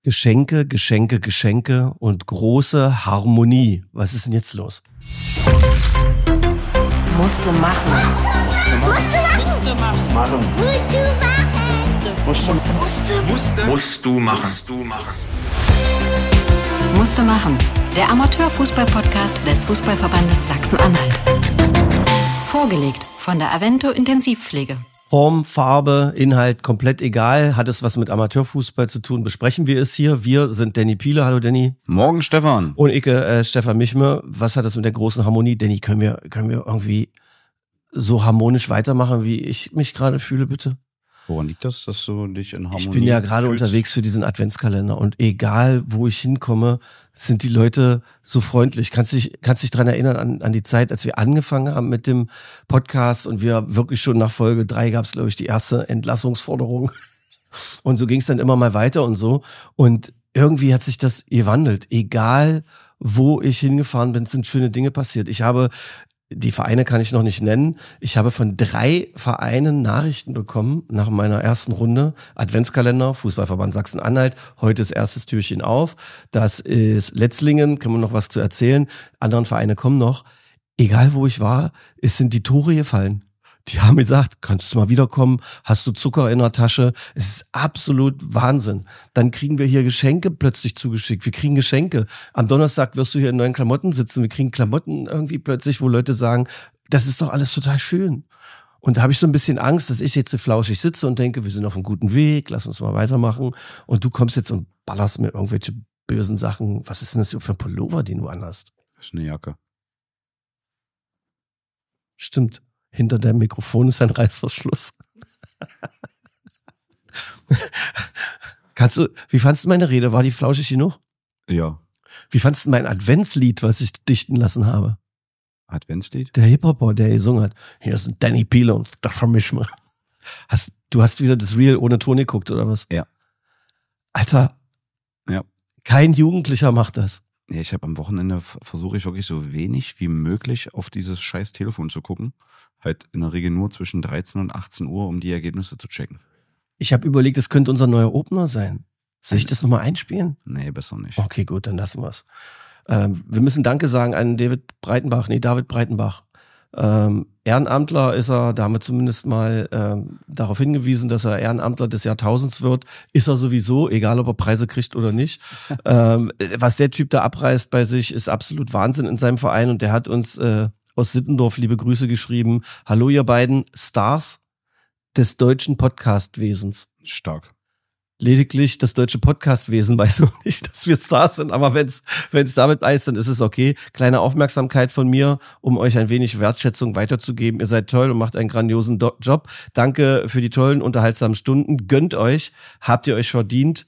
Geschenke, Geschenke, Geschenke und große Harmonie. Was ist denn jetzt los? Musste machen. Musst du machen. Musste machen. Der Amateurfußball-Podcast des Fußballverbandes Sachsen-Anhalt. Vorgelegt von der Avento Intensivpflege. Form, Farbe, Inhalt, komplett egal. Hat es was mit Amateurfußball zu tun? Besprechen wir es hier. Wir sind Danny Piele. Hallo Danny. Morgen Stefan. Und ich, Stefan Michme. Was hat das mit der großen Harmonie? Danny, können wir irgendwie so harmonisch weitermachen, wie ich mich gerade fühle, bitte? Woran liegt das, dass du dich in Harmonie Ich bin ja gerade fühlst? unterwegs für diesen Adventskalender und egal, wo ich hinkomme, sind die Leute so freundlich. Kannst dich dran erinnern an die Zeit, als wir angefangen haben mit dem Podcast und wir wirklich schon nach Folge 3 gab es, glaube ich, die erste Entlassungsforderung. Und so ging es dann immer mal weiter und so. Und irgendwie hat sich das gewandelt. Egal, wo ich hingefahren bin, sind schöne Dinge passiert. Die Vereine kann ich noch nicht nennen. Ich habe von 3 Vereinen Nachrichten bekommen nach meiner ersten Runde. Adventskalender, Fußballverband Sachsen-Anhalt. Heute ist erstes Türchen auf. Das ist Letzlingen, können wir noch was zu erzählen. Anderen Vereine kommen noch. Egal wo ich war, es sind die Tore gefallen. Die haben gesagt, kannst du mal wiederkommen? Hast du Zucker in der Tasche? Es ist absolut Wahnsinn. Dann kriegen wir hier Geschenke plötzlich zugeschickt. Wir kriegen Geschenke. Am Donnerstag wirst du hier in neuen Klamotten sitzen. Wir kriegen Klamotten irgendwie plötzlich, wo Leute sagen, das ist doch alles total schön. Und da habe ich so ein bisschen Angst, dass ich jetzt so flauschig sitze und denke, wir sind auf einem guten Weg, lass uns mal weitermachen. Und du kommst jetzt und ballerst mir irgendwelche bösen Sachen. Was ist denn das für ein Pullover, den du anhast? Das ist eine Jacke. Stimmt. Hinter deinem Mikrofon ist ein Reißverschluss. Wie fandst du meine Rede? War die flauschig genug? Ja. Wie fandst du mein Adventslied, was ich dichten lassen habe? Adventslied? Der Hip-Hopper, der gesungen hat. Hier ist ein Danny Piele und das vermisch mal. Du hast wieder das Reel ohne Ton geguckt, oder was? Ja. Alter. Ja. Kein Jugendlicher macht das. Ja, ich habe am Wochenende versuche ich wirklich so wenig wie möglich auf dieses scheiß Telefon zu gucken. Halt in der Regel nur zwischen 13 und 18 Uhr, um die Ergebnisse zu checken. Ich habe überlegt, es könnte unser neuer Opener sein. Soll ich das nochmal einspielen? Nee, besser nicht. Okay, gut, dann lassen wir's. Wir müssen Danke sagen an David Breitenbach. Ehrenamtler ist er, da haben wir zumindest mal darauf hingewiesen, dass er Ehrenamtler des Jahrtausends wird. Ist er sowieso, egal ob er Preise kriegt oder nicht. Was der Typ da abreißt bei sich, ist absolut Wahnsinn in seinem Verein. Und der hat uns aus Sittendorf liebe Grüße geschrieben. Hallo ihr beiden Stars des deutschen Podcastwesens. Stark. Lediglich das deutsche Podcastwesen weiß noch nicht, dass wir Stars sind, aber wenn's damit heißt, dann ist es okay. Kleine Aufmerksamkeit von mir, um euch ein wenig Wertschätzung weiterzugeben. Ihr seid toll und macht einen grandiosen Job. Danke für die tollen, unterhaltsamen Stunden. Gönnt euch, habt ihr euch verdient.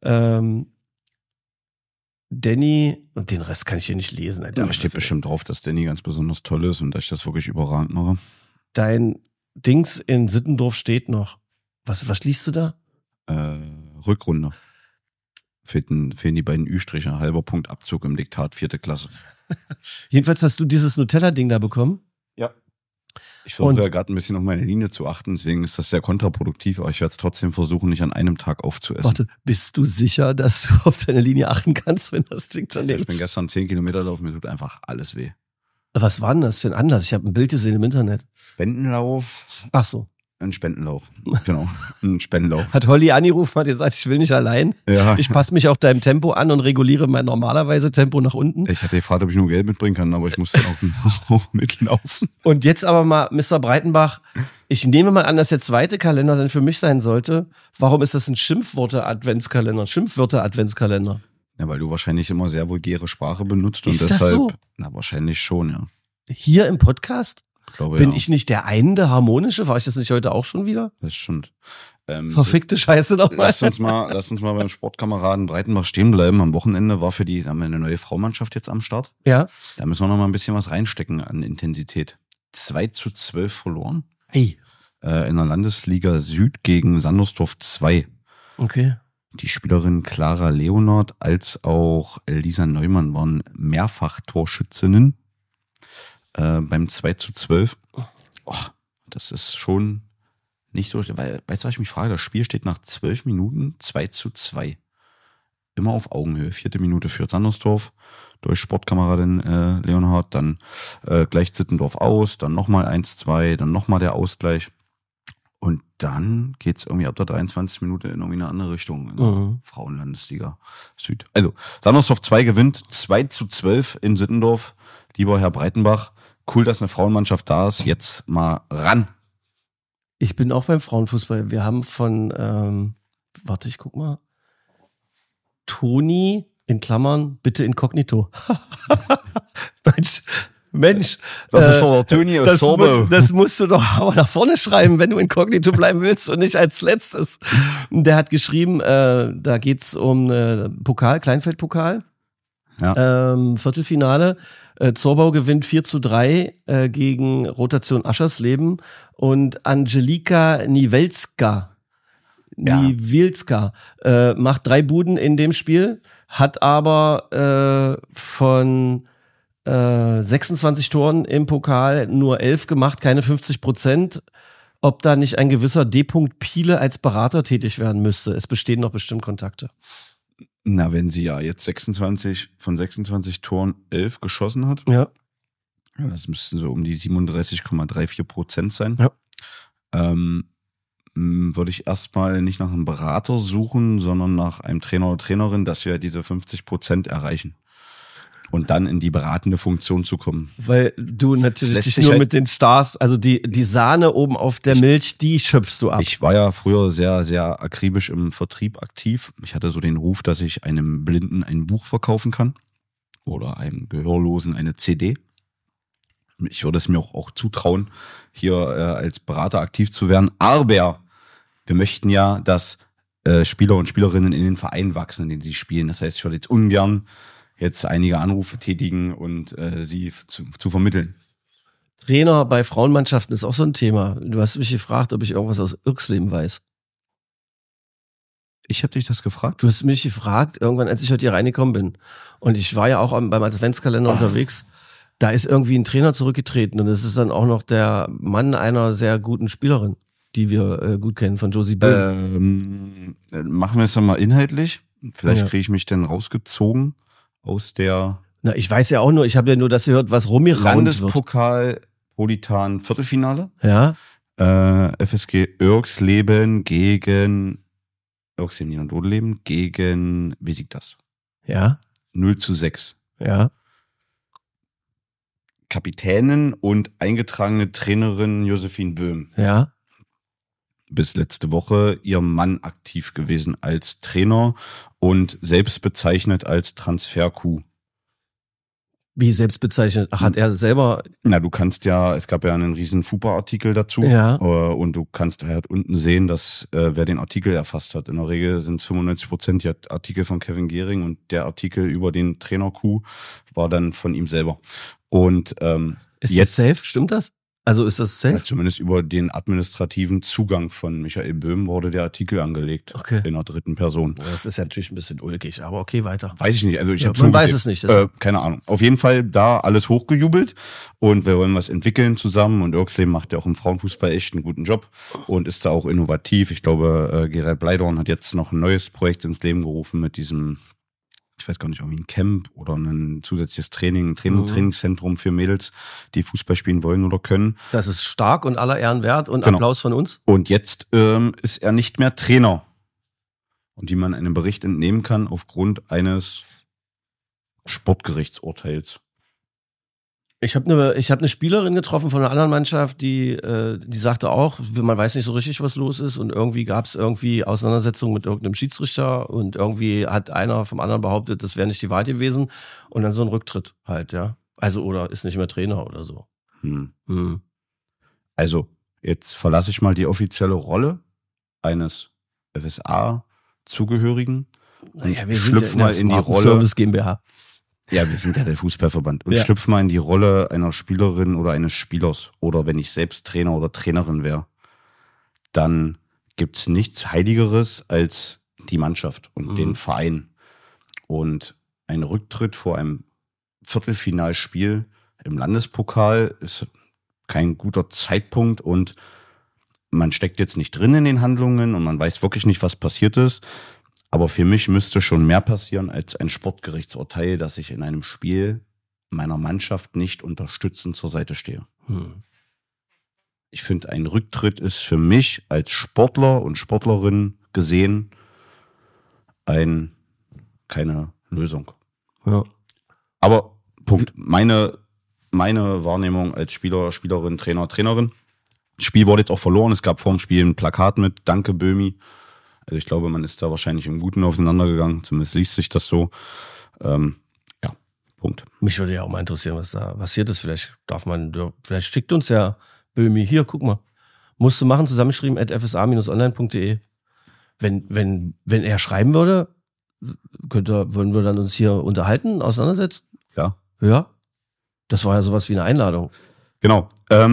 Danny, und den Rest kann ich hier nicht lesen. Da steht bestimmt drauf, dass Danny ganz besonders toll ist und dass ich das wirklich überragend mache. Dein Dings in Sittendorf steht noch. Was liest du da? Rückrunde. Fehlen die beiden Ü-Striche, halber Punkt Abzug im Diktat, 4. Klasse. Jedenfalls hast du dieses Nutella-Ding da bekommen? Ja. Ich versuche ja gerade ein bisschen auf meine Linie zu achten, deswegen ist das sehr kontraproduktiv, aber ich werde es trotzdem versuchen, nicht an einem Tag aufzuessen. Warte, bist du sicher, dass du auf deine Linie achten kannst, wenn das Ding daneben? Ich bin gestern 10 Kilometer laufen, mir tut einfach alles weh. Was war denn das für ein Anlass? Ich habe ein Bild gesehen im Internet. Spendenlauf. Ach so. Ein Spendenlauf, genau. Ein Spendenlauf. Hat Holly angerufen, hat gesagt, ich will nicht allein. Ja. Ich passe mich auch deinem Tempo an und reguliere mein normalerweise Tempo nach unten. Ich hatte gefragt, ob ich nur Geld mitbringen kann, aber ich musste auch mitlaufen. Und jetzt aber mal, Mr. Breitenbach, ich nehme mal an, dass der zweite Kalender dann für mich sein sollte. Warum ist das ein Schimpfwörter-Adventskalender? Ja, weil du wahrscheinlich immer sehr vulgäre Sprache benutzt. Ist und das deshalb, so? Na, wahrscheinlich schon, ja. Hier im Podcast? Ich glaube, Bin ja. ich nicht der einende Harmonische? War ich das nicht heute auch schon wieder? Das stimmt. Verfickte Scheiße nochmal. Lass uns mal beim Sportkameraden Breitenbach stehen bleiben. Am Wochenende haben wir eine neue Frauenmannschaft jetzt am Start. Ja. Da müssen wir noch mal ein bisschen was reinstecken an Intensität. 2:12 verloren. Hey. In der Landesliga Süd gegen Sandersdorf 2. Okay. Die Spielerin Clara Leonard als auch Lisa Neumann waren mehrfach Torschützinnen. Beim 2:12. Oh, das ist schon nicht so, weil, weißt du, was ich mich frage? Das Spiel steht nach 12 Minuten 2:2. immer auf Augenhöhe. 4. Minute führt Sandersdorf durch Sportkameradin Leonhard, dann gleicht Sittendorf aus, dann nochmal 1-2, dann nochmal der Ausgleich. Und dann geht's irgendwie ab der 23. Minute in irgendwie eine andere Richtung, in der Frauenlandesliga Süd. Also, Sandersdorf 2 gewinnt 2-12 in Sittendorf. Lieber Herr Breitenbach, cool, dass eine Frauenmannschaft da ist. Jetzt mal ran. Ich bin auch beim Frauenfußball. Wir haben von, warte, ich guck mal. Toni, in Klammern, bitte inkognito. Mensch. Das ist doch der Toni aus Sorbe. Das musst du doch aber nach vorne schreiben, wenn du inkognito bleiben willst und nicht als letztes. Der hat geschrieben, da geht's um Pokal, Kleinfeldpokal. Ja. Viertelfinale. Zorbau gewinnt 4-3 gegen Rotation Aschersleben und Angelika Niewelska macht 3 Buden in dem Spiel, hat aber von 26 Toren im Pokal nur 11 gemacht, keine 50%. Ob da nicht ein gewisser D. Piele als Berater tätig werden müsste. Es bestehen noch bestimmt Kontakte. Na, wenn sie ja jetzt 26 Toren 11 geschossen hat. Ja. Das müssten so um die 37,34% sein. Ja. Würde ich erstmal nicht nach einem Berater suchen, sondern nach einem Trainer oder Trainerin, dass wir diese 50% erreichen. Und dann in die beratende Funktion zu kommen. Weil du natürlich dich nur mit den Stars, also die Sahne oben auf der Milch, die schöpfst du ab. Ich war ja früher sehr, sehr akribisch im Vertrieb aktiv. Ich hatte so den Ruf, dass ich einem Blinden ein Buch verkaufen kann oder einem Gehörlosen eine CD. Ich würde es mir auch zutrauen, hier als Berater aktiv zu werden. Aber wir möchten ja, dass Spieler und Spielerinnen in den Verein wachsen, in denen sie spielen. Das heißt, ich würde jetzt ungern jetzt einige Anrufe tätigen und sie zu vermitteln. Trainer bei Frauenmannschaften ist auch so ein Thema. Du hast mich gefragt, ob ich irgendwas aus Irksleben weiß. Ich habe dich das gefragt? Du hast mich gefragt, irgendwann, als ich heute hier reingekommen bin. Und ich war ja auch beim Adventskalender unterwegs. Da ist irgendwie ein Trainer zurückgetreten und es ist dann auch noch der Mann einer sehr guten Spielerin, die wir gut kennen, von Josie Böhm. Machen wir es dann mal inhaltlich. Vielleicht kriege ich mich dann rausgezogen aus der... Na, ich weiß ja auch nur, ich habe ja nur das gehört, was rumgeraunt wird. Landespokal Politan Viertelfinale. Ja. FSG Irksleben gegen Irksleben und Odeleben gegen Besiktas. Ja. 0-6. Ja. Kapitänin und eingetragene Trainerin Josephine Böhm. Ja. Bis letzte Woche ihr Mann aktiv gewesen als Trainer und selbst bezeichnet als Transfer-Kuh. Wie selbst bezeichnet? Ach, hat er selber... Na, du kannst ja, es gab ja einen riesen FUPA-Artikel dazu. Ja. Und du kannst halt unten sehen, dass wer den Artikel erfasst hat. In der Regel sind es 95% die Artikel von Kevin Gehring und der Artikel über den Trainer-Kuh war dann von ihm selber. Und ist jetzt, das safe? Stimmt das? Also ist das safe? Ja, zumindest über den administrativen Zugang von Michael Böhm wurde der Artikel angelegt. Okay. In der dritten Person. Das ist ja natürlich ein bisschen ulkig, aber okay, weiter. Weiß ich nicht. Also ich habe man weiß es nicht. Keine Ahnung. Auf jeden Fall da alles hochgejubelt und wir wollen was entwickeln zusammen und Irksleben macht ja auch im Frauenfußball echt einen guten Job und ist da auch innovativ. Ich glaube, Gerald Bleidorn hat jetzt noch ein neues Projekt ins Leben gerufen mit diesem, ich weiß gar nicht, irgendwie ein Camp oder ein zusätzliches Trainingszentrum für Mädels, die Fußball spielen wollen oder können. Das ist stark und aller Ehren wert und Genau. Applaus von uns. Und jetzt ist er nicht mehr Trainer. Und wie man einem Bericht entnehmen kann, aufgrund eines Sportgerichtsurteils. Ich habe eine Spielerin getroffen von einer anderen Mannschaft, die sagte auch, man weiß nicht so richtig, was los ist und irgendwie gab es Auseinandersetzungen mit irgendeinem Schiedsrichter und irgendwie hat einer vom anderen behauptet, das wäre nicht die Wahrheit gewesen und dann so ein Rücktritt halt, ja. Also oder ist nicht mehr Trainer oder so. Also jetzt verlasse ich mal die offizielle Rolle eines FSA-Zugehörigen und wir schlüpf sind ja mal in die Smarten Rolle. Service GmbH. Ja, wir sind ja der Fußballverband. Und Ja. schlüpf mal in die Rolle einer Spielerin oder eines Spielers. Oder wenn ich selbst Trainer oder Trainerin wäre, dann gibt's nichts Heiligeres als die Mannschaft und den Verein. Und ein Rücktritt vor einem Viertelfinalspiel im Landespokal ist kein guter Zeitpunkt und man steckt jetzt nicht drin in den Handlungen und man weiß wirklich nicht, was passiert ist. Aber für mich müsste schon mehr passieren als ein Sportgerichtsurteil, dass ich in einem Spiel meiner Mannschaft nicht unterstützend zur Seite stehe. Ich finde, ein Rücktritt ist für mich als Sportler und Sportlerin gesehen keine Lösung. Ja. Aber Punkt. Meine Wahrnehmung als Spieler, Spielerin, Trainer, Trainerin. Das Spiel wurde jetzt auch verloren. Es gab vor dem Spiel ein Plakat mit Danke Böhmi. Also ich glaube, man ist da wahrscheinlich im Guten auseinandergegangen. Zumindest liest sich das so. Punkt. Mich würde ja auch mal interessieren, was da passiert ist. Vielleicht schickt uns ja Böhmi, hier, guck mal. Musst du machen, zusammengeschrieben, @fsa-online.de. Wenn er schreiben würde, würden wir dann uns hier unterhalten, auseinandersetzen? Ja. Ja. Das war ja sowas wie eine Einladung. Genau.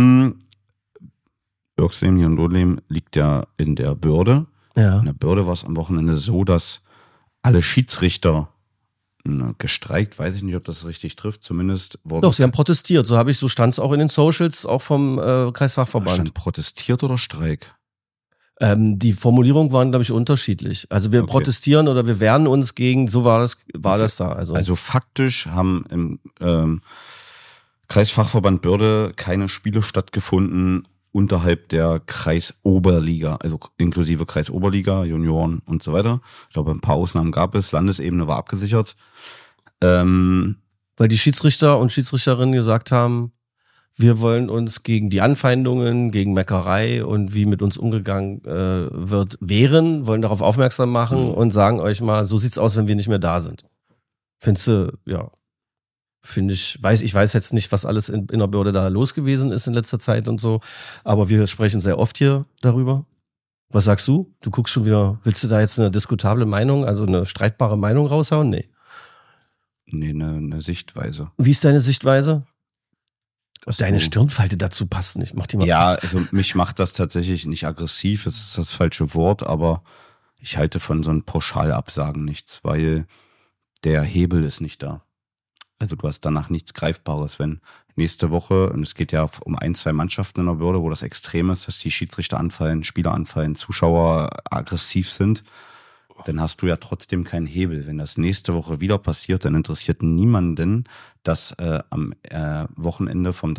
Irksleben hier in Dodleben liegt ja in der Börde. Ja. In der Börde war es am Wochenende so, dass alle Schiedsrichter gestreikt, weiß ich nicht, ob das richtig trifft, zumindest wurde. Doch, sie haben protestiert, so stand es auch in den Socials, auch vom Kreisfachverband. Stand protestiert oder Streik? Die Formulierungen waren, glaube ich, unterschiedlich. Also wir protestieren oder wir wehren uns gegen, so war das da. Also faktisch haben im Kreisfachverband Börde keine Spiele stattgefunden unterhalb der Kreisoberliga, also inklusive Kreisoberliga, Junioren und so weiter. Ich glaube, ein paar Ausnahmen gab es. Landesebene war abgesichert. Weil die Schiedsrichter und Schiedsrichterinnen gesagt haben, wir wollen uns gegen die Anfeindungen, gegen Meckerei und wie mit uns umgegangen wird wehren, wollen darauf aufmerksam machen und sagen euch mal, so sieht's aus, wenn wir nicht mehr da sind. Findest du, ja. Ich weiß jetzt nicht, was alles in der Börde da los gewesen ist in letzter Zeit und so, aber wir sprechen sehr oft hier darüber. Was sagst du? Du guckst schon wieder, willst du da jetzt eine diskutable Meinung, also eine streitbare Meinung raushauen? Nee. Nee, eine Sichtweise. Wie ist deine Sichtweise? Deine Stirnfalte dazu passt nicht. Mach die mal. Ja, also mich macht das tatsächlich nicht aggressiv, das ist das falsche Wort, aber ich halte von so einem Pauschalabsagen nichts, weil der Hebel ist nicht da. Also du hast danach nichts Greifbares, wenn nächste Woche, und es geht ja um 1-2 Mannschaften in der Börde, wo das extrem ist, dass die Schiedsrichter anfallen, Spieler anfallen, Zuschauer aggressiv sind, dann hast du ja trotzdem keinen Hebel. Wenn das nächste Woche wieder passiert, dann interessiert niemanden, dass am Wochenende vom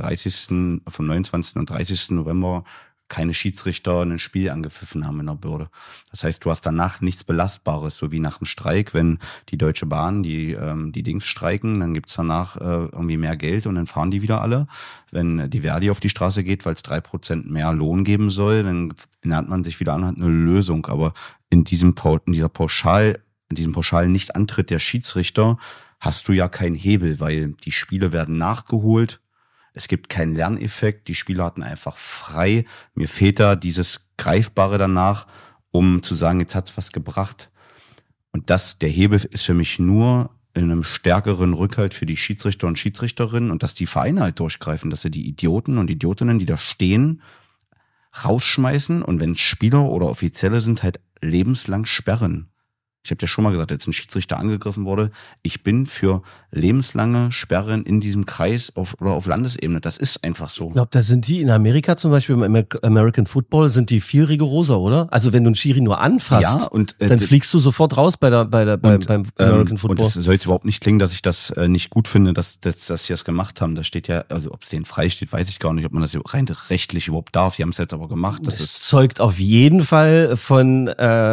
29. und 30. November keine Schiedsrichter ein Spiel angepfiffen haben in der Börde. Das heißt, du hast danach nichts Belastbares, so wie nach dem Streik, wenn die Deutsche Bahn, die Dings streiken, dann gibt's danach irgendwie mehr Geld und dann fahren die wieder alle. Wenn die Verdi auf die Straße geht, weil es 3% mehr Lohn geben soll, dann lernt man sich wieder an, hat eine Lösung. Aber in diesem pauschalen Nichtantritt der Schiedsrichter hast du ja keinen Hebel, weil die Spiele werden nachgeholt. Es gibt keinen Lerneffekt, die Spieler hatten einfach frei. Mir fehlt da dieses Greifbare danach, um zu sagen, jetzt hat's was gebracht. Und der Hebel ist für mich nur in einem stärkeren Rückhalt für die Schiedsrichter und Schiedsrichterinnen und dass die Vereine halt durchgreifen, dass sie die Idioten und Idiotinnen, die da stehen, rausschmeißen und wenn es Spieler oder Offizielle sind, halt lebenslang sperren. Ich habe ja schon mal gesagt, als ein Schiedsrichter angegriffen wurde, ich bin für lebenslange Sperren in diesem Kreis oder auf Landesebene. Das ist einfach so. Ich glaube, da sind die in Amerika zum Beispiel im American Football sind die viel rigoroser, oder? Also wenn du einen Schiri nur anfasst, dann fliegst du sofort raus beim American Football. Und es soll jetzt überhaupt nicht klingen, dass ich das nicht gut finde, dass sie das gemacht haben. Da steht ja, also ob es denen frei steht, weiß ich gar nicht, ob man das rein rechtlich überhaupt darf. Die haben es jetzt aber gemacht. Das zeugt auf jeden Fall von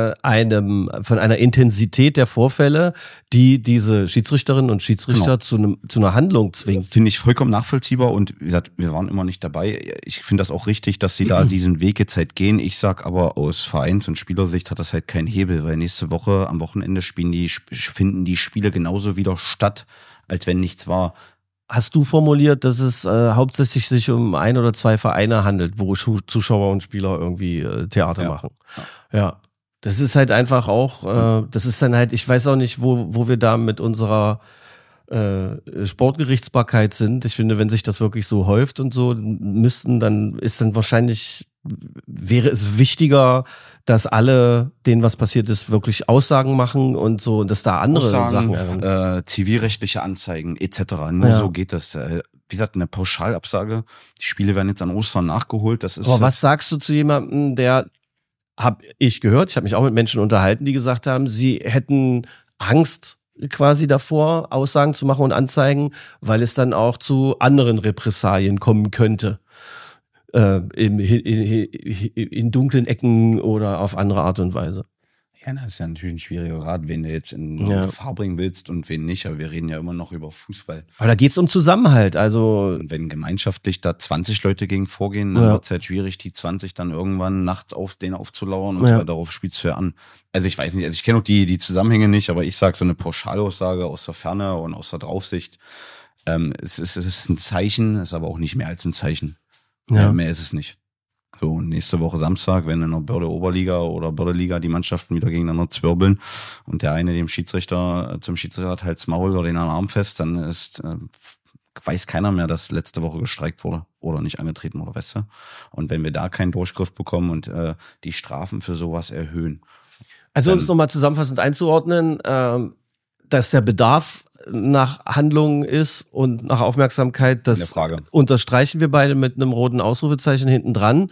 einer Intensität der Vorfälle, die diese Schiedsrichterinnen und Schiedsrichter zu einer Handlung zwingt. Finde ich vollkommen nachvollziehbar und wie gesagt, wir waren immer nicht dabei. Ich finde das auch richtig, dass sie da diesen Weg jetzt halt gehen. Ich sag aber aus Vereins- und Spielersicht hat das halt keinen Hebel, weil nächste Woche am Wochenende finden die Spiele genauso wieder statt, als wenn nichts war. Hast du formuliert, dass es hauptsächlich sich um 1 oder 2 Vereine handelt, wo Zuschauer und Spieler irgendwie Theater machen? Ja. Das ist halt einfach auch, das ist dann halt, ich weiß auch nicht, wo wir da mit unserer Sportgerichtsbarkeit sind. Ich finde, wenn sich das wirklich so häuft und so, wäre es wichtiger, dass alle, denen was passiert ist, wirklich Aussagen machen und so, und dass da andere Sachen zivilrechtliche Anzeigen etc. Nur so geht das. Wie gesagt, eine Pauschalabsage. Die Spiele werden jetzt an Ostern nachgeholt. Das ist. Aber was sagst du zu jemandem, der habe ich gehört, ich habe mich auch mit Menschen unterhalten, die gesagt haben, sie hätten Angst quasi davor, Aussagen zu machen und Anzeigen, weil es dann auch zu anderen Repressalien kommen könnte. In dunklen Ecken oder auf andere Art und Weise. Ja, das ist ja natürlich ein schwieriger Grad, wen du jetzt in Gefahr bringen willst und wen nicht. Aber wir reden ja immer noch über Fußball. Aber da geht's um Zusammenhalt. Also und wenn gemeinschaftlich da 20 Leute gegen vorgehen, dann wird's halt schwierig, die 20 dann irgendwann nachts aufzulauern und so, darauf spielst du ja an. Also ich weiß nicht, ich kenne auch die Zusammenhänge nicht, aber ich sage so eine Pauschalaussage aus der Ferne und aus der Draufsicht. Es ist ein Zeichen, ist aber auch nicht mehr als ein Zeichen. Ja. Mehr ist es nicht. So, und nächste Woche Samstag, wenn in der Börde-Oberliga oder Börde-Liga die Mannschaften wieder gegeneinander zwirbeln und der eine zum Schiedsrichter hat halt's Maul oder den Arm fest, dann weiß keiner mehr, dass letzte Woche gestreikt wurde oder nicht angetreten wurde, weißt du? Und wenn wir da keinen Durchgriff bekommen und die Strafen für sowas erhöhen. Also um es nochmal zusammenfassend einzuordnen, dass der Bedarf nach Handlungen ist und nach Aufmerksamkeit, das unterstreichen wir beide mit einem roten Ausrufezeichen hinten dran.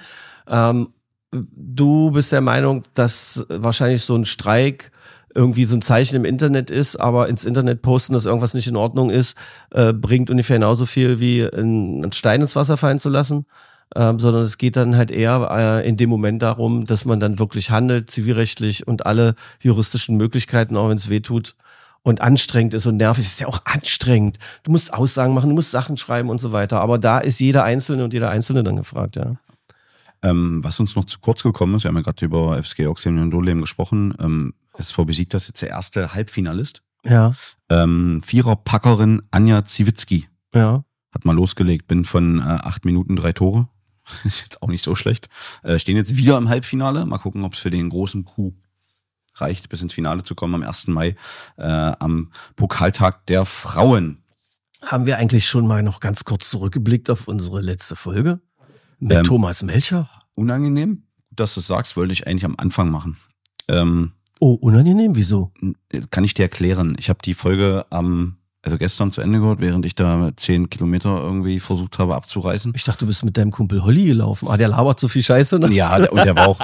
Du bist der Meinung, dass wahrscheinlich so ein Streik irgendwie so ein Zeichen im Internet ist, aber ins Internet posten, dass irgendwas nicht in Ordnung ist, bringt ungefähr genauso viel wie einen Stein ins Wasser fallen zu lassen. Sondern es geht dann halt eher in dem Moment darum, dass man dann wirklich handelt, zivilrechtlich und alle juristischen Möglichkeiten, auch wenn es weh tut, und anstrengend ist und nervig. Es ist ja auch anstrengend. Du musst Aussagen machen, du musst Sachen schreiben und so weiter. Aber da ist jeder Einzelne und jeder Einzelne dann gefragt, ja. Was uns noch zu kurz gekommen ist, wir haben ja gerade über FSG Oxfam und Dohlem gesprochen. SV besiegt das jetzt der erste Halbfinalist. Ja. Viererpackerin Anja Ziewitzki. Ja. Hat mal losgelegt, bin von 8 Minuten 3 Tore. Ist jetzt auch nicht so schlecht. Stehen jetzt wieder im Halbfinale. Mal gucken, ob es für den großen Coup reicht, bis ins Finale zu kommen am 1. Mai, am Pokaltag der Frauen. Haben wir eigentlich schon mal noch ganz kurz zurückgeblickt auf unsere letzte Folge mit Thomas Melcher? Unangenehm, dass du es sagst, wollte ich eigentlich am Anfang machen. Unangenehm? Wieso? Kann ich dir erklären. Ich habe die Folge gestern zu Ende gehört, während ich da 10 Kilometer irgendwie versucht habe abzureißen. Ich dachte, du bist mit deinem Kumpel Holly gelaufen. Der labert so viel Scheiße. Ne? Ja, und der war auch,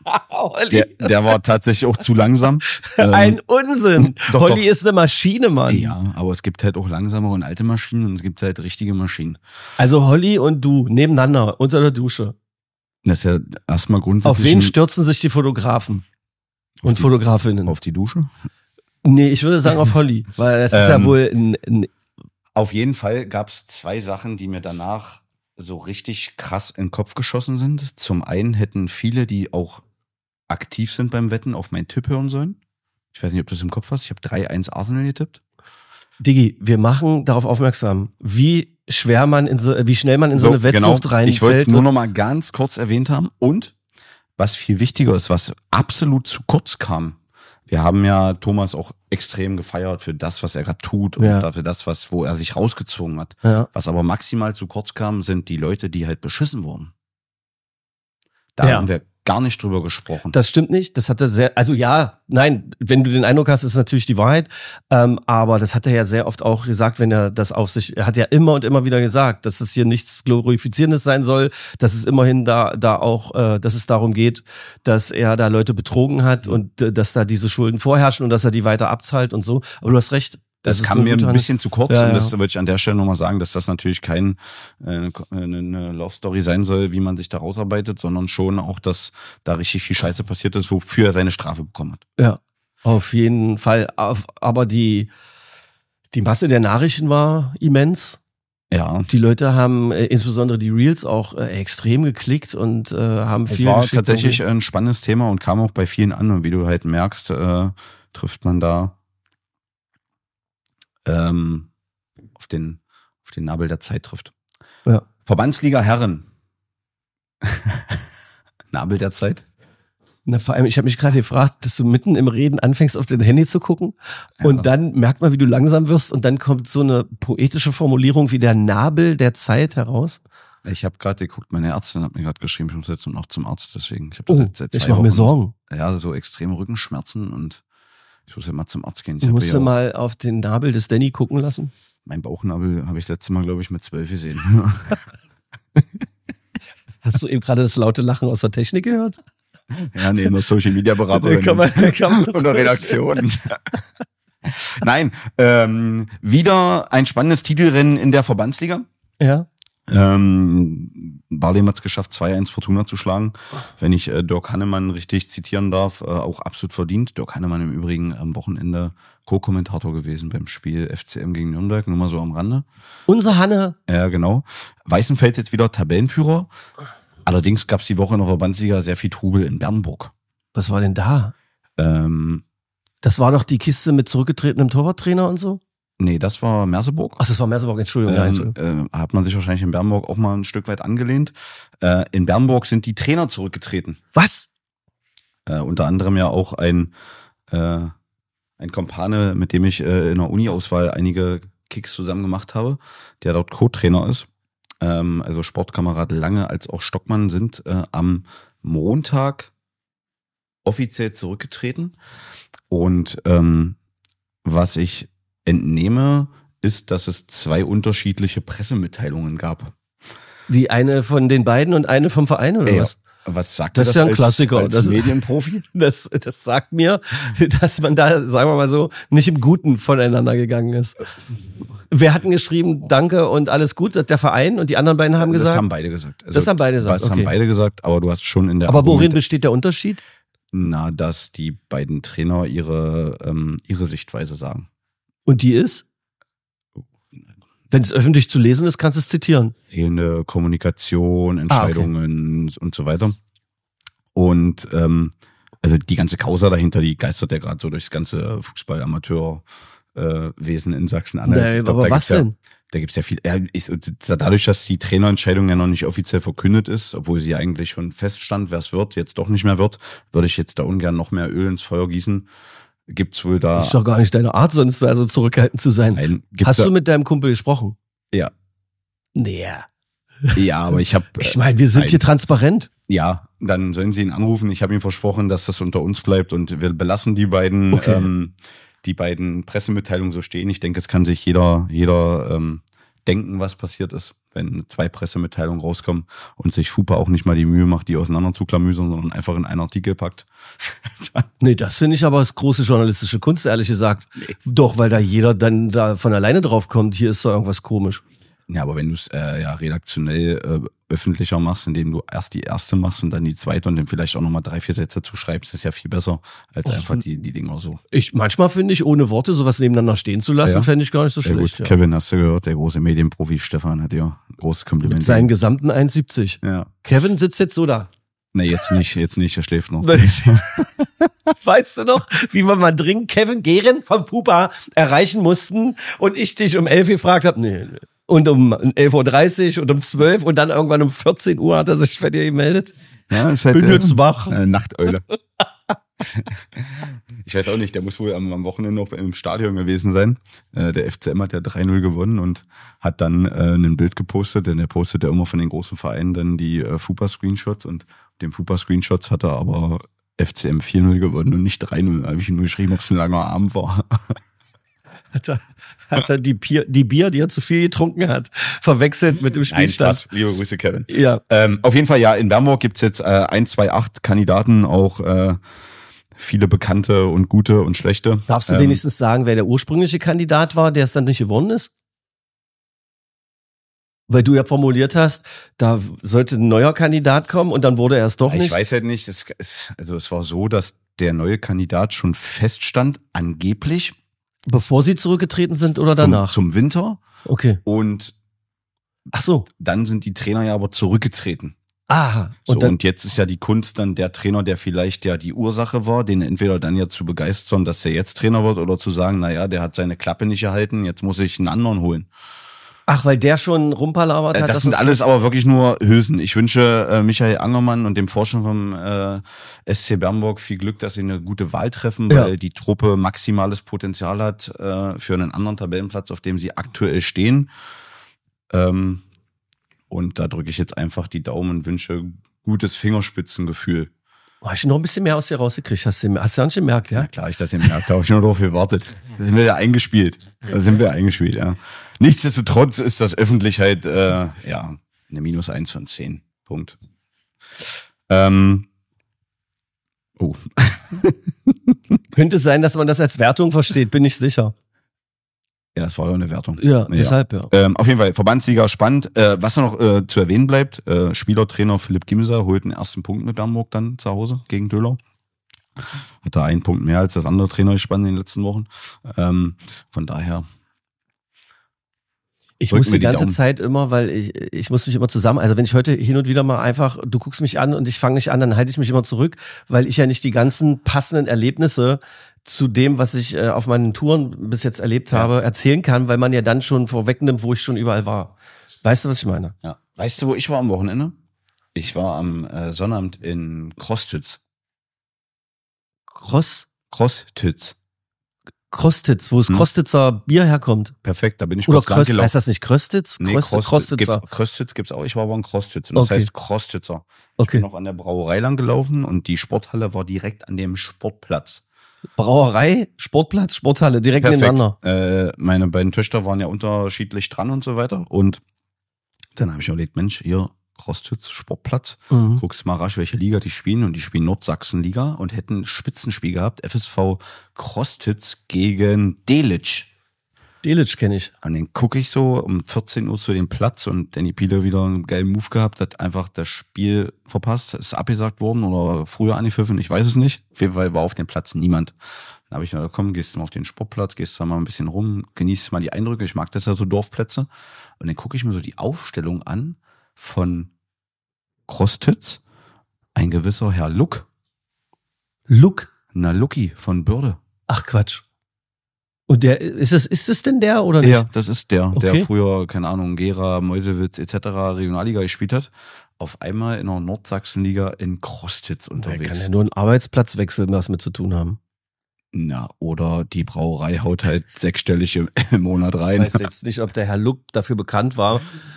der war tatsächlich auch zu langsam. Ein Unsinn. Holly ist eine Maschine, Mann. Ja, aber es gibt halt auch langsamere und alte Maschinen und es gibt halt richtige Maschinen. Also Holly und du nebeneinander unter der Dusche. Das ist ja erstmal grundsätzlich. Auf wen stürzen sich die Fotografen und Fotografinnen? Auf die Dusche? Nee, ich würde sagen auf Holly, weil das ist ja wohl ein Auf jeden Fall gab es 2 Sachen, die mir danach so richtig krass in den Kopf geschossen sind. Zum einen hätten viele, die auch aktiv sind beim Wetten, auf meinen Tipp hören sollen. Ich weiß nicht, ob du das im Kopf hast. Ich habe 3-1 Arsenal getippt. Diggi, wir machen darauf aufmerksam, wie schnell man in so eine Wettsucht reinfällt. Ich wollte nur noch mal ganz kurz erwähnt haben. Und was viel wichtiger ist, was absolut zu kurz kam. Wir haben ja Thomas auch extrem gefeiert für das, was er gerade tut und dafür das, wo er sich rausgezogen hat. Ja. Was aber maximal zu kurz kam, sind die Leute, die halt beschissen wurden. Da haben wir gar nicht drüber gesprochen. Das stimmt nicht. Das hat er wenn du den Eindruck hast, ist natürlich die Wahrheit. Aber das hat er ja sehr oft auch gesagt, er hat ja immer und immer wieder gesagt, dass es hier nichts Glorifizierendes sein soll, dass es immerhin da auch, dass es darum geht, dass er da Leute betrogen hat und dass da diese Schulden vorherrschen und dass er die weiter abzahlt und so. Aber du hast recht. Das kam mir ein bisschen zu kurz und das würde ich an der Stelle nochmal sagen, dass das natürlich keine Love Story sein soll, wie man sich da rausarbeitet, sondern schon auch, dass da richtig viel Scheiße passiert ist, wofür er seine Strafe bekommen hat. Ja, auf jeden Fall. Aber die Masse der Nachrichten war immens. Ja. Die Leute haben, insbesondere die Reels, auch extrem geklickt und haben viel. Es war tatsächlich ein spannendes Thema und kam auch bei vielen an und wie du halt merkst, trifft man da auf den Nabel der Zeit trifft. Ja. Verbandsliga Herren. Nabel der Zeit? Na, vor allem, ich habe mich gerade gefragt, dass du mitten im Reden anfängst, auf dein Handy zu gucken und dann merkt man, wie du langsam wirst und dann kommt so eine poetische Formulierung wie der Nabel der Zeit heraus. Ich habe gerade geguckt, meine Ärztin hat mir gerade geschrieben, ich muss jetzt noch zum Arzt, deswegen. Ich habe seit 2 Wochen. Ich mache mir Sorgen. Ja, so extreme Rückenschmerzen und ich muss ja mal zum Arzt gehen. Du musst mal auf den Nabel des Danny gucken lassen. Mein Bauchnabel habe ich letztes Mal, glaube ich, mit 12 gesehen. Hast du eben gerade das laute Lachen aus der Technik gehört? Ja, nee, nur Social Media Beraterin und der Redaktion. Nein, wieder ein spannendes Titelrennen in der Verbandsliga. Ja. Barlem hat es geschafft, 2-1 Fortuna zu schlagen. Wenn ich Dirk Hannemann richtig zitieren darf, auch absolut verdient. Dirk Hannemann im Übrigen am Wochenende Co-Kommentator gewesen beim Spiel FCM gegen Nürnberg, nur mal so am Rande. Unser Hanne. Ja, genau. Weißenfels jetzt wieder Tabellenführer. Allerdings gab es die Woche in der Verbandsliga sehr viel Trubel in Bernburg. Was war denn da? Das war doch die Kiste mit zurückgetretenem Torwarttrainer und so? Nee, das war Merseburg. Ach, das war Merseburg, Entschuldigung. Hat man sich wahrscheinlich in Bernburg auch mal ein Stück weit angelehnt. In Bernburg sind die Trainer zurückgetreten. Was? Unter anderem ja auch ein Kumpane, mit dem ich in der Uni-Auswahl einige Kicks zusammen gemacht habe, der dort Co-Trainer ist. Also Sportkamerad Lange als auch Stockmann sind am Montag offiziell zurückgetreten. Und was ich entnehme, ist, dass es 2 unterschiedliche Pressemitteilungen gab. Die eine von den beiden und eine vom Verein oder was? Was sagt das? Das ist ja ein Klassiker. Als Medienprofi? Das sagt mir, dass man da, sagen wir mal so, nicht im Guten voneinander gegangen ist. Wer hat denn geschrieben, danke und alles gut? Der Verein und die anderen beiden haben gesagt? Das haben beide gesagt. Also, das haben beide gesagt. Das haben beide gesagt, aber du hast schon in der. Aber worin besteht der Unterschied? Na, dass die beiden Trainer ihre Sichtweise sagen. Und die ist? Wenn es öffentlich zu lesen ist, kannst du es zitieren. Fehlende Kommunikation, Entscheidungen und so weiter. Und also die ganze Causa dahinter, die geistert ja gerade so durchs ganze Fußball-Amateur-Wesen in Sachsen-Anhalt. Aber was denn? Da gibt's ja viel. Dadurch, dass die Trainerentscheidung ja noch nicht offiziell verkündet ist, obwohl sie eigentlich schon feststand, wer es wird, jetzt doch nicht mehr wird, würde ich jetzt da ungern noch mehr Öl ins Feuer gießen. Gibt's wohl da. Das ist doch gar nicht deine Art, sonst also zurückhaltend zu sein. Nein, hast du mit deinem Kumpel gesprochen? Ja. Nee. Ja, aber ich habe. Ich meine, wir sind hier transparent. Ja, dann sollen sie ihn anrufen. Ich habe ihm versprochen, dass das unter uns bleibt und wir belassen die beiden Pressemitteilungen so stehen. Ich denke, es kann sich jeder denken, was passiert ist, wenn 2 Pressemitteilungen rauskommen und sich FUPA auch nicht mal die Mühe macht, die auseinander zu klamüsern, sondern einfach in einen Artikel packt. Nee, das finde ich aber als große journalistische Kunst, ehrlich gesagt. Nee. Doch, weil da jeder dann da von alleine drauf kommt, hier ist doch irgendwas komisch. Ja, aber wenn du es redaktionell öffentlicher machst, indem du erst die erste machst und dann die zweite und dann vielleicht auch nochmal 3, 4 Sätze zuschreibst, ist ja viel besser, als einfach die Dinger so. Manchmal finde ich, ohne Worte sowas nebeneinander stehen zu lassen, fände ich gar nicht so schlecht. Gut. Ja. Kevin, hast du gehört, der große Medienprofi Stefan hat dir großes Kompliment. Mit seinen gesamten 1,70. Ja. Kevin sitzt jetzt so da. Nee, jetzt nicht, er schläft noch. Weißt du noch, wie wir mal dringend Kevin Gehren vom Pupa erreichen mussten und ich dich um 11 gefragt habe? Nee. Und um 11.30 Uhr und um 12 und dann irgendwann um 14 Uhr hat er sich bei dir gemeldet. Ja, ist halt, bin jetzt wach. Nachteule. Ich weiß auch nicht, der muss wohl am Wochenende noch im Stadion gewesen sein. Der FCM hat ja 3-0 gewonnen und hat dann ein Bild gepostet, denn er postet ja immer von den großen Vereinen dann die FUPA-Screenshots und dem FUPA-Screenshots hat er aber FCM 4-0 gewonnen und nicht 3-0. Da habe ich ihm nur geschrieben, ob es ein langer Abend war. Hat er die Bier, die er zu viel getrunken hat, verwechselt mit dem Spielstand. Nein, Spaß. Liebe Grüße, Kevin. Ja. Auf jeden Fall, ja, in Bernburg gibt's jetzt 1, 2, 8 Kandidaten, auch viele bekannte und gute und schlechte. Darfst du wenigstens sagen, wer der ursprüngliche Kandidat war, der es dann nicht gewonnen ist? Weil du ja formuliert hast, da sollte ein neuer Kandidat kommen und dann wurde er es doch nicht. Ich weiß halt nicht, es war so, dass der neue Kandidat schon feststand, angeblich. Bevor sie zurückgetreten sind oder danach? Zum Winter. Okay. Und ach so. Dann sind die Trainer ja aber zurückgetreten. Aha. Und jetzt ist ja die Kunst dann der Trainer, der vielleicht ja die Ursache war, den entweder dann ja zu begeistern, dass er jetzt Trainer wird oder zu sagen, naja, der hat seine Klappe nicht erhalten, jetzt muss ich einen anderen holen. Ach, weil der schon rumpalabert hat? Das sind alles aber wirklich nur Hülsen. Ich wünsche Michael Angermann und dem Forscher vom SC Bernburg viel Glück, dass sie eine gute Wahl treffen, weil die Truppe maximales Potenzial hat für einen anderen Tabellenplatz, auf dem sie aktuell stehen. Und da drücke ich jetzt einfach die Daumen und wünsche gutes Fingerspitzengefühl. Habe ich noch ein bisschen mehr aus dir rausgekriegt? Hast du ja nicht gemerkt, ja? Ja klar, ich das gemerkt, da habe ich nur darauf gewartet. Da sind wir ja eingespielt. Ja. Nichtsdestotrotz ist das öffentlich halt, eine -1 von 10. Punkt. Oh. Könnte sein, dass man das als Wertung versteht, bin ich sicher. Ja, es war ja eine Wertung. Ja, deshalb, ja. Auf jeden Fall, Verbandsliga spannend. Was noch zu erwähnen bleibt, Spielertrainer Philipp Gimser holt den ersten Punkt mit Bernburg dann zu Hause gegen Döhler. Hat da einen Punkt mehr als das andere Trainer gespannt in den letzten Wochen. Von daher. Ich muss die ganze Zeit immer, weil ich muss mich immer zusammen, also wenn ich heute hin und wieder mal einfach, du guckst mich an und ich fange nicht an, dann halte ich mich immer zurück, weil ich ja nicht die ganzen passenden Erlebnisse zu dem, was ich auf meinen Touren bis jetzt erlebt habe, erzählen kann, weil man ja dann schon vorwegnimmt, wo ich schon überall war. Weißt du, was ich meine? Ja. Weißt du, wo ich war am Wochenende? Ich war am Sonnabend in Krostitz. Krostitz. Krostitz, wo das Krostitzer Bier herkommt. Perfekt, da bin ich Oder kurz lang gelaufen. Heißt das nicht Krostitz? Nee, Krostitz gibt's auch. Ich war aber in Krostitz und das heißt Krostitzer. Ich bin noch an der Brauerei lang gelaufen und die Sporthalle war direkt an dem Sportplatz. Brauerei, Sportplatz, Sporthalle, direkt nebeneinander. Meine beiden Töchter waren ja unterschiedlich dran und so weiter und dann habe ich überlegt, Mensch, hier Krostitz, Sportplatz, guckst mal rasch, welche Liga die spielen und die spielen Nordsachsenliga und hätten Spitzenspiel gehabt, FSV Krostitz gegen Delitzsch. Delitzsch kenne ich. Und dann gucke ich so um 14 Uhr zu dem Platz und Danny Piele wieder einen geilen Move gehabt, hat einfach das Spiel verpasst, ist abgesagt worden oder früher angepfiffen, ich weiß es nicht. Auf jeden Fall war auf dem Platz niemand. Dann habe ich gesagt, komm, gehst du mal auf den Sportplatz, gehst da mal ein bisschen rum, genießt mal die Eindrücke, ich mag das ja so Dorfplätze. Und dann gucke ich mir so die Aufstellung an von Krostitz, ein gewisser Herr Luck. Luck? Na, Lucki von Börde. Ach Quatsch. Und der, ist es denn der oder nicht? Ja, das ist der früher, keine Ahnung, Gera, Meuselwitz etc. Regionalliga gespielt hat. Auf einmal in der Nordsachsenliga in Krostitz unterwegs. Der kann ja nur einen Arbeitsplatzwechsel was mit zu tun haben. Na, oder die Brauerei haut halt sechsstellig im Monat rein. Ich weiß jetzt nicht, ob der Herr Luck dafür bekannt war.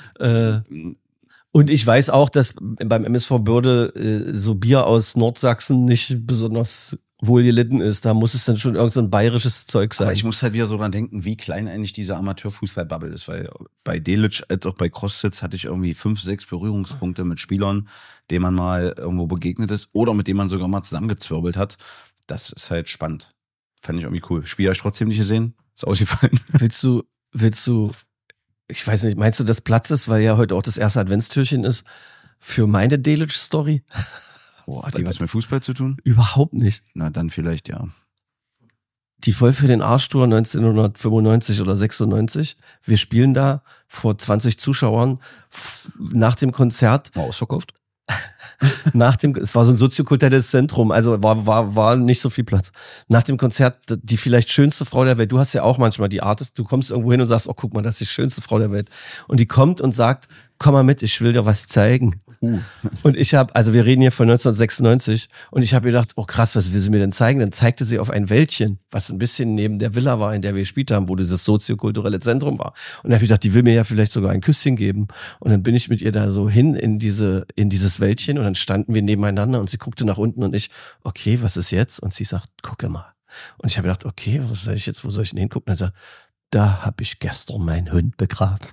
Und ich weiß auch, dass beim MSV Börde so Bier aus Nordsachsen nicht besonders wohlgelitten ist. Da muss es dann schon irgend so ein bayerisches Zeug sein. Aber ich muss halt wieder so dran denken, wie klein eigentlich diese Amateurfußball-Bubble ist, weil bei Delitzsch als auch bei Krostitz hatte ich irgendwie 5, 6 Berührungspunkte mit Spielern, denen man mal irgendwo begegnet ist oder mit denen man sogar mal zusammengezwirbelt hat. Das ist halt spannend. Fand ich irgendwie cool. Spiel habe ich trotzdem nicht gesehen. Ist ausgefallen. Willst du, ich weiß nicht, meinst du, dass Platz ist, weil ja heute auch das erste Adventstürchen ist, für meine Delitzsch-Story? Oh, hat die was mit Fußball zu tun? Überhaupt nicht. Na, dann vielleicht, ja. Die Voll für den Arschtour 1995 oder 96. Wir spielen da vor 20 Zuschauern nach dem Konzert. War ausverkauft? Es war so ein soziokulturelles Zentrum, also war nicht so viel Platz. Nach dem Konzert die vielleicht schönste Frau der Welt. Du hast ja auch manchmal die Art, du kommst irgendwo hin und sagst, oh guck mal, das ist die schönste Frau der Welt. Und die kommt und sagt, komm mal mit, ich will dir was zeigen. Und wir reden hier von 1996 und ich habe gedacht, oh krass, was will sie mir denn zeigen? Dann zeigte sie auf ein Wäldchen, was ein bisschen neben der Villa war, in der wir gespielt haben, wo dieses soziokulturelle Zentrum war. Und da habe ich gedacht, die will mir ja vielleicht sogar ein Küsschen geben. Und dann bin ich mit ihr da so hin in dieses Wäldchen und dann standen wir nebeneinander und sie guckte nach unten und ich, okay, was ist jetzt? Und sie sagt, gucke mal. Und ich habe gedacht, okay, wo soll ich denn hingucken? Und dann sagt, da habe ich gestern meinen Hund begraben.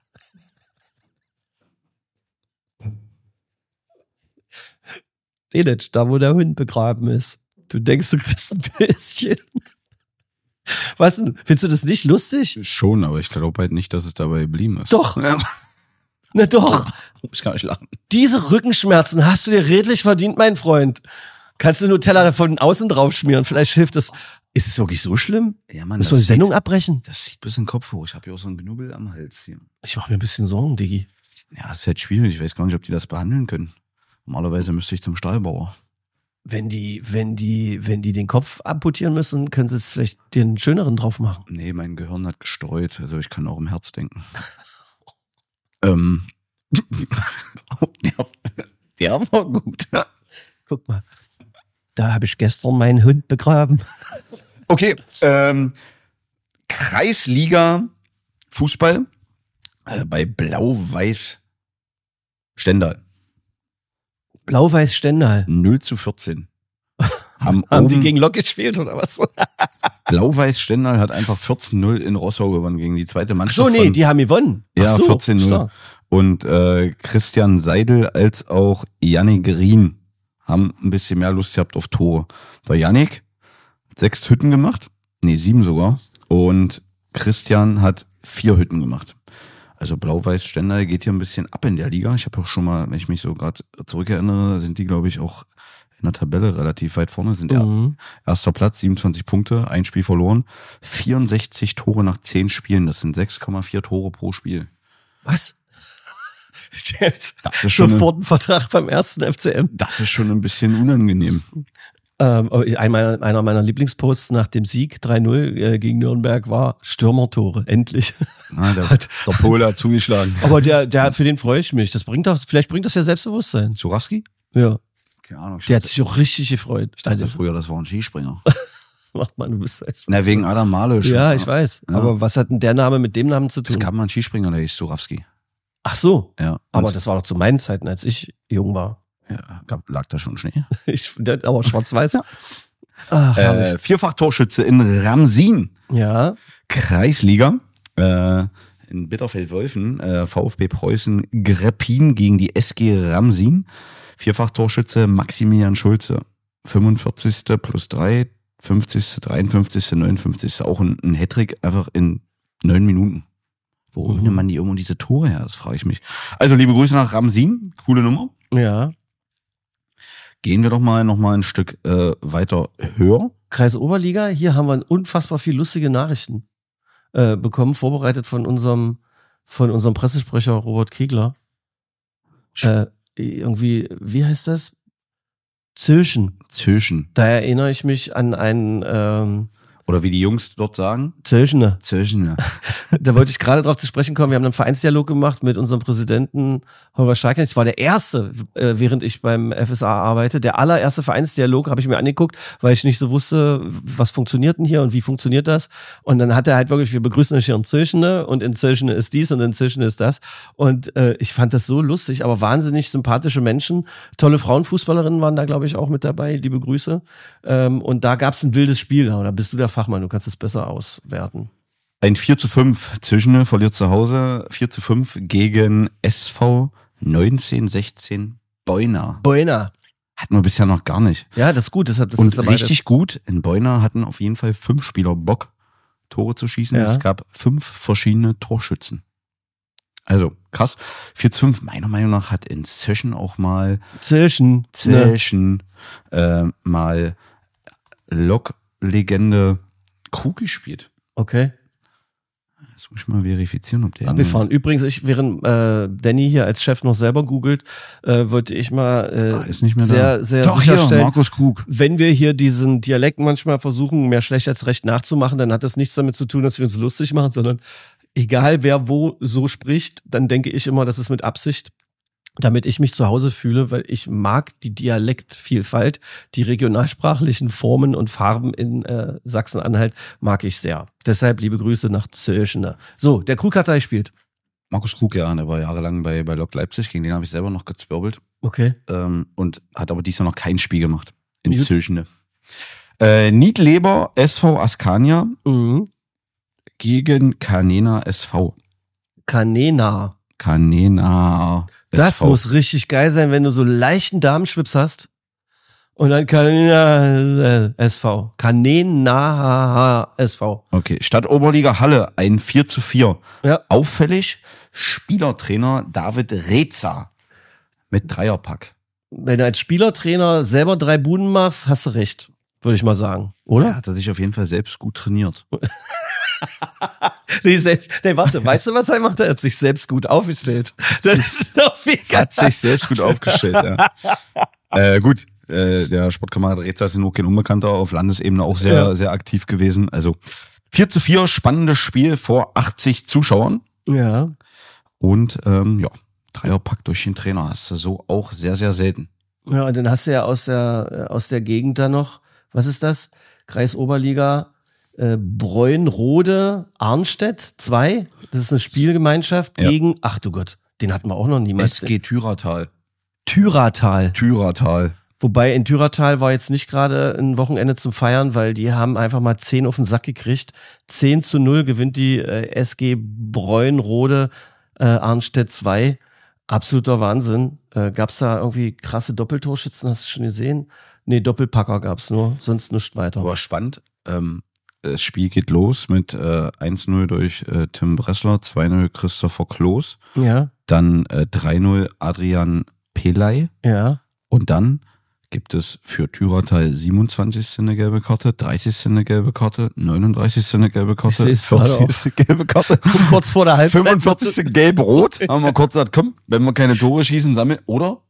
Delitzsch, da wo der Hund begraben ist. Du denkst, du kriegst ein bisschen. Was denn? Findest du das nicht lustig? Schon, aber ich glaube halt nicht, dass es dabei geblieben ist. Doch. Na doch. Ich kann nicht lachen. Diese Rückenschmerzen hast du dir redlich verdient, mein Freund. Kannst du Nutella von außen drauf schmieren? Vielleicht hilft das. Ist es wirklich so schlimm? Ja, Mann. Müssen wir die Sendung abbrechen? Das zieht bis in den Kopf hoch. Ich habe ja auch so einen Knubbel am Hals hier. Ich mache mir ein bisschen Sorgen, Diggi. Ja, es ist halt schwierig. Ich weiß gar nicht, ob die das behandeln können. Normalerweise müsste ich zum Stahlbauer. Wenn die den Kopf amputieren müssen, können sie es vielleicht den schöneren drauf machen. Nee, mein Gehirn hat gestreut. Also ich kann auch im Herz denken. Der war gut. Guck mal. Da habe ich gestern meinen Hund begraben. Okay, Kreisliga Fußball bei Blau-Weiß Stendal. Blau-Weiß Stendal. 0:14. Haben die gegen Lok gespielt oder was? Blau-Weiß Stendal hat einfach 14-0 in Rossau gewonnen gegen die zweite Mannschaft. So, nee, die haben gewonnen. Ja, 14-0. Und Christian Seidel als auch Janne Green haben ein bisschen mehr Lust gehabt auf Tore. Der Yannick hat 6 Hütten gemacht, 7 sogar, und Christian hat 4 Hütten gemacht. Also Blau-Weiß-Stendal geht hier ein bisschen ab in der Liga. Ich habe auch schon mal, wenn ich mich so gerade zurückerinnere, sind die, glaube ich, auch in der Tabelle relativ weit vorne. Sind erster Platz, 27 Punkte, 1 Spiel verloren, 64 Tore nach 10 Spielen. Das sind 6,4 Tore pro Spiel. Was? Das ist schon sofort ein Vertrag beim ersten FCM. Das ist schon ein bisschen unangenehm. Einer meiner Lieblingsposts nach dem Sieg 3-0 gegen Nürnberg war Stürmertore, endlich. Der Pole hat zugeschlagen. Aber für den freue ich mich. Vielleicht bringt das ja Selbstbewusstsein. Zuraski? Ja. Keine Ahnung. Der hat sich auch richtig gefreut. Ich dachte früher, das war ein Skispringer. Macht man, du bist echt. Na, wegen Adam Malisch. Ja, ich weiß. Ja. Aber was hat denn der Name mit dem Namen zu tun? Es gab mal einen Skispringer, der hieß Zurawski. Ach so. Ja. Aber das war doch zu meinen Zeiten, als ich jung war. Ja, lag da schon Schnee? Aber schwarz-weiß. Ja. Ach, herrlich. Vierfach-Torschütze in Ramsin. Ja. Kreisliga. In Bitterfeld-Wolfen. VfB Preußen Greppin gegen die SG Ramsin. Vierfach-Torschütze Maximilian Schulze. 45. plus 3, 50., 53., 59. Auch ein Hattrick einfach in 9 Minuten. Wo nimmt man die irgendwo diese Tore her? Das frage ich mich. Also liebe Grüße nach Ramsin. Coole Nummer. Ja. Gehen wir doch mal noch mal ein Stück weiter höher. Kreis Oberliga, hier haben wir unfassbar viel lustige Nachrichten bekommen, vorbereitet von unserem Pressesprecher Robert Kriegler. Irgendwie, wie heißt das? Zöschen. Da erinnere ich mich an einen oder wie die Jungs dort sagen? Zöschene. Da wollte ich gerade drauf zu sprechen kommen. Wir haben einen Vereinsdialog gemacht mit unserem Präsidenten Holger Schalke. Das war der erste, während ich beim FSA arbeite. Der allererste Vereinsdialog habe ich mir angeguckt, weil ich nicht so wusste, was funktioniert denn hier und wie funktioniert das. Und dann hat er halt wirklich, wir begrüßen euch hier in Zöschene und in Zöschene ist dies und in Zöschene ist das. Und ich fand das so lustig, aber wahnsinnig sympathische Menschen. Tolle Frauenfußballerinnen waren da, glaube ich, auch mit dabei. Liebe Grüße. Und da gab es ein wildes Spiel. Da bist du der Fachmann, du kannst es besser auswerten. Ein 4:5. Zwischene verliert zu Hause 4:5 gegen SV 1916 Beuna. Hatten wir bisher noch gar nicht. Ja, das ist gut. Deshalb, das und ist dabei richtig gut. In Beuna hatten auf jeden Fall 5 Spieler Bock, Tore zu schießen. Ja. Es gab 5 verschiedene Torschützen. Also krass. 4:5. Meiner Meinung nach hat in Zöschen auch mal mal Lok-Legende Krug gespielt. Okay. Das muss ich mal verifizieren, ob der. Abgefahren. Übrigens, während Danny hier als Chef noch selber googelt, wollte ich mal ist nicht mehr sehr Doch, sicherstellen, hier, Markus Krug. Wenn wir hier diesen Dialekt manchmal versuchen, mehr schlecht als recht nachzumachen, dann hat das nichts damit zu tun, dass wir uns lustig machen, sondern egal wer wo so spricht, dann denke ich immer, das ist mit Absicht, damit ich mich zu Hause fühle, weil ich mag die Dialektvielfalt, die regionalsprachlichen Formen und Farben in Sachsen-Anhalt mag ich sehr. Deshalb liebe Grüße nach Zöschene. So, der Krug hat da gespielt. Markus Krug, ja, der war jahrelang bei Lok Leipzig, gegen den habe ich selber noch gezwirbelt. Okay. Und hat aber diesmal noch kein Spiel gemacht in Zöschene. Niedleber SV Askania gegen Canena SV. Canena. SV. Das muss richtig geil sein, wenn du so leichten Damenschwips hast. Und dann Canena SV. Canena SV. Okay, Stadt Oberliga Halle, ein 4:4. Ja. Auffällig, Spielertrainer David Reza mit Dreierpack. Wenn du als Spielertrainer selber 3 Buden machst, hast du recht, würde ich mal sagen. Oder? Ja, hat er sich auf jeden Fall selbst gut trainiert. Weißt du, was er macht? Er hat sich selbst gut aufgestellt. Das ist doch viel geil. Hat sich selbst gut aufgestellt, ja. Gut, der Sportkamerad Reza ist nur kein Unbekannter, auf Landesebene auch sehr aktiv gewesen. Also 4:4, spannendes Spiel vor 80 Zuschauern. Ja. Und Dreierpack durch den Trainer hast du so auch sehr, sehr selten. Ja, und dann hast du ja aus der Gegend da noch, was ist das? Kreis Oberliga, Bräunrode, Arnstedt 2. Das ist eine Spielgemeinschaft gegen, ach du Gott, den hatten wir auch noch niemals. SG Tyratal. Wobei in Tyratal war jetzt nicht gerade ein Wochenende zum Feiern, weil die haben einfach mal 10 auf den Sack gekriegt. 10:0 gewinnt die SG Bräunrode Arnstedt 2. Absoluter Wahnsinn. Gab's da irgendwie krasse Doppeltorschützen, hast du schon gesehen? Nee, Doppelpacker gab's nur, sonst nichts weiter. Aber spannend. Das Spiel geht los mit 1-0 durch Tim Bressler, 2-0 Christopher Kloß, Ja, dann 3-0 Adrian Pelay ja. und dann gibt es für Tyratal 27. eine gelbe Karte, 30. eine gelbe Karte, 39. eine gelbe Karte, Ich seh's gerade 40. gelbe Karte, Kurz vor der Halbzeit. 45. gelb-rot. Haben wir kurz gesagt, komm, wenn wir keine Tore schießen, sammeln. Oder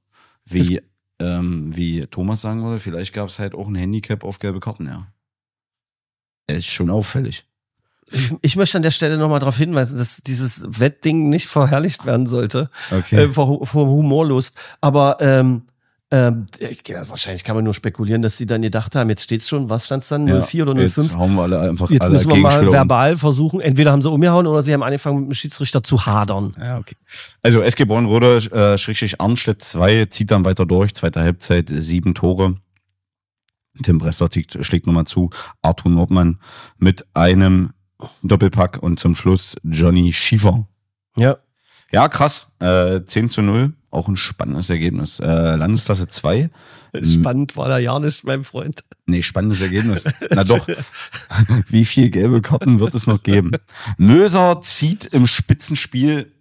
wie Thomas sagen würde, vielleicht gab es halt auch ein Handicap auf gelbe Karten, ja. Es ist schon auffällig. Ich möchte an der Stelle nochmal darauf hinweisen, dass dieses Wettding nicht verherrlicht werden sollte. Okay. Vor Humorlust. Aber wahrscheinlich kann man nur spekulieren, dass sie dann gedacht haben, jetzt steht's schon, was stand's dann? 0-4 oder 0-5? Jetzt hauen wir alle einfach Jetzt alle müssen wir mal Gegenspieler um. verbal versuchen, entweder haben sie umgehauen oder sie haben angefangen mit dem Schiedsrichter zu hadern. Ja, okay. Also SG Bornrode, Arnstedt 2, zieht dann weiter durch, zweite Halbzeit 7 Tore. Tim Bressler schlägt nochmal zu, Arthur Nordmann mit einem Doppelpack und zum Schluss Johnny Schiefer. Ja. Ja, krass. 10-0, auch ein spannendes Ergebnis. Landesklasse 2. Spannend war da ja nicht, mein Freund. Nee, spannendes Ergebnis. Na doch. Wie viel gelbe Karten wird es noch geben? Möser zieht im Spitzenspiel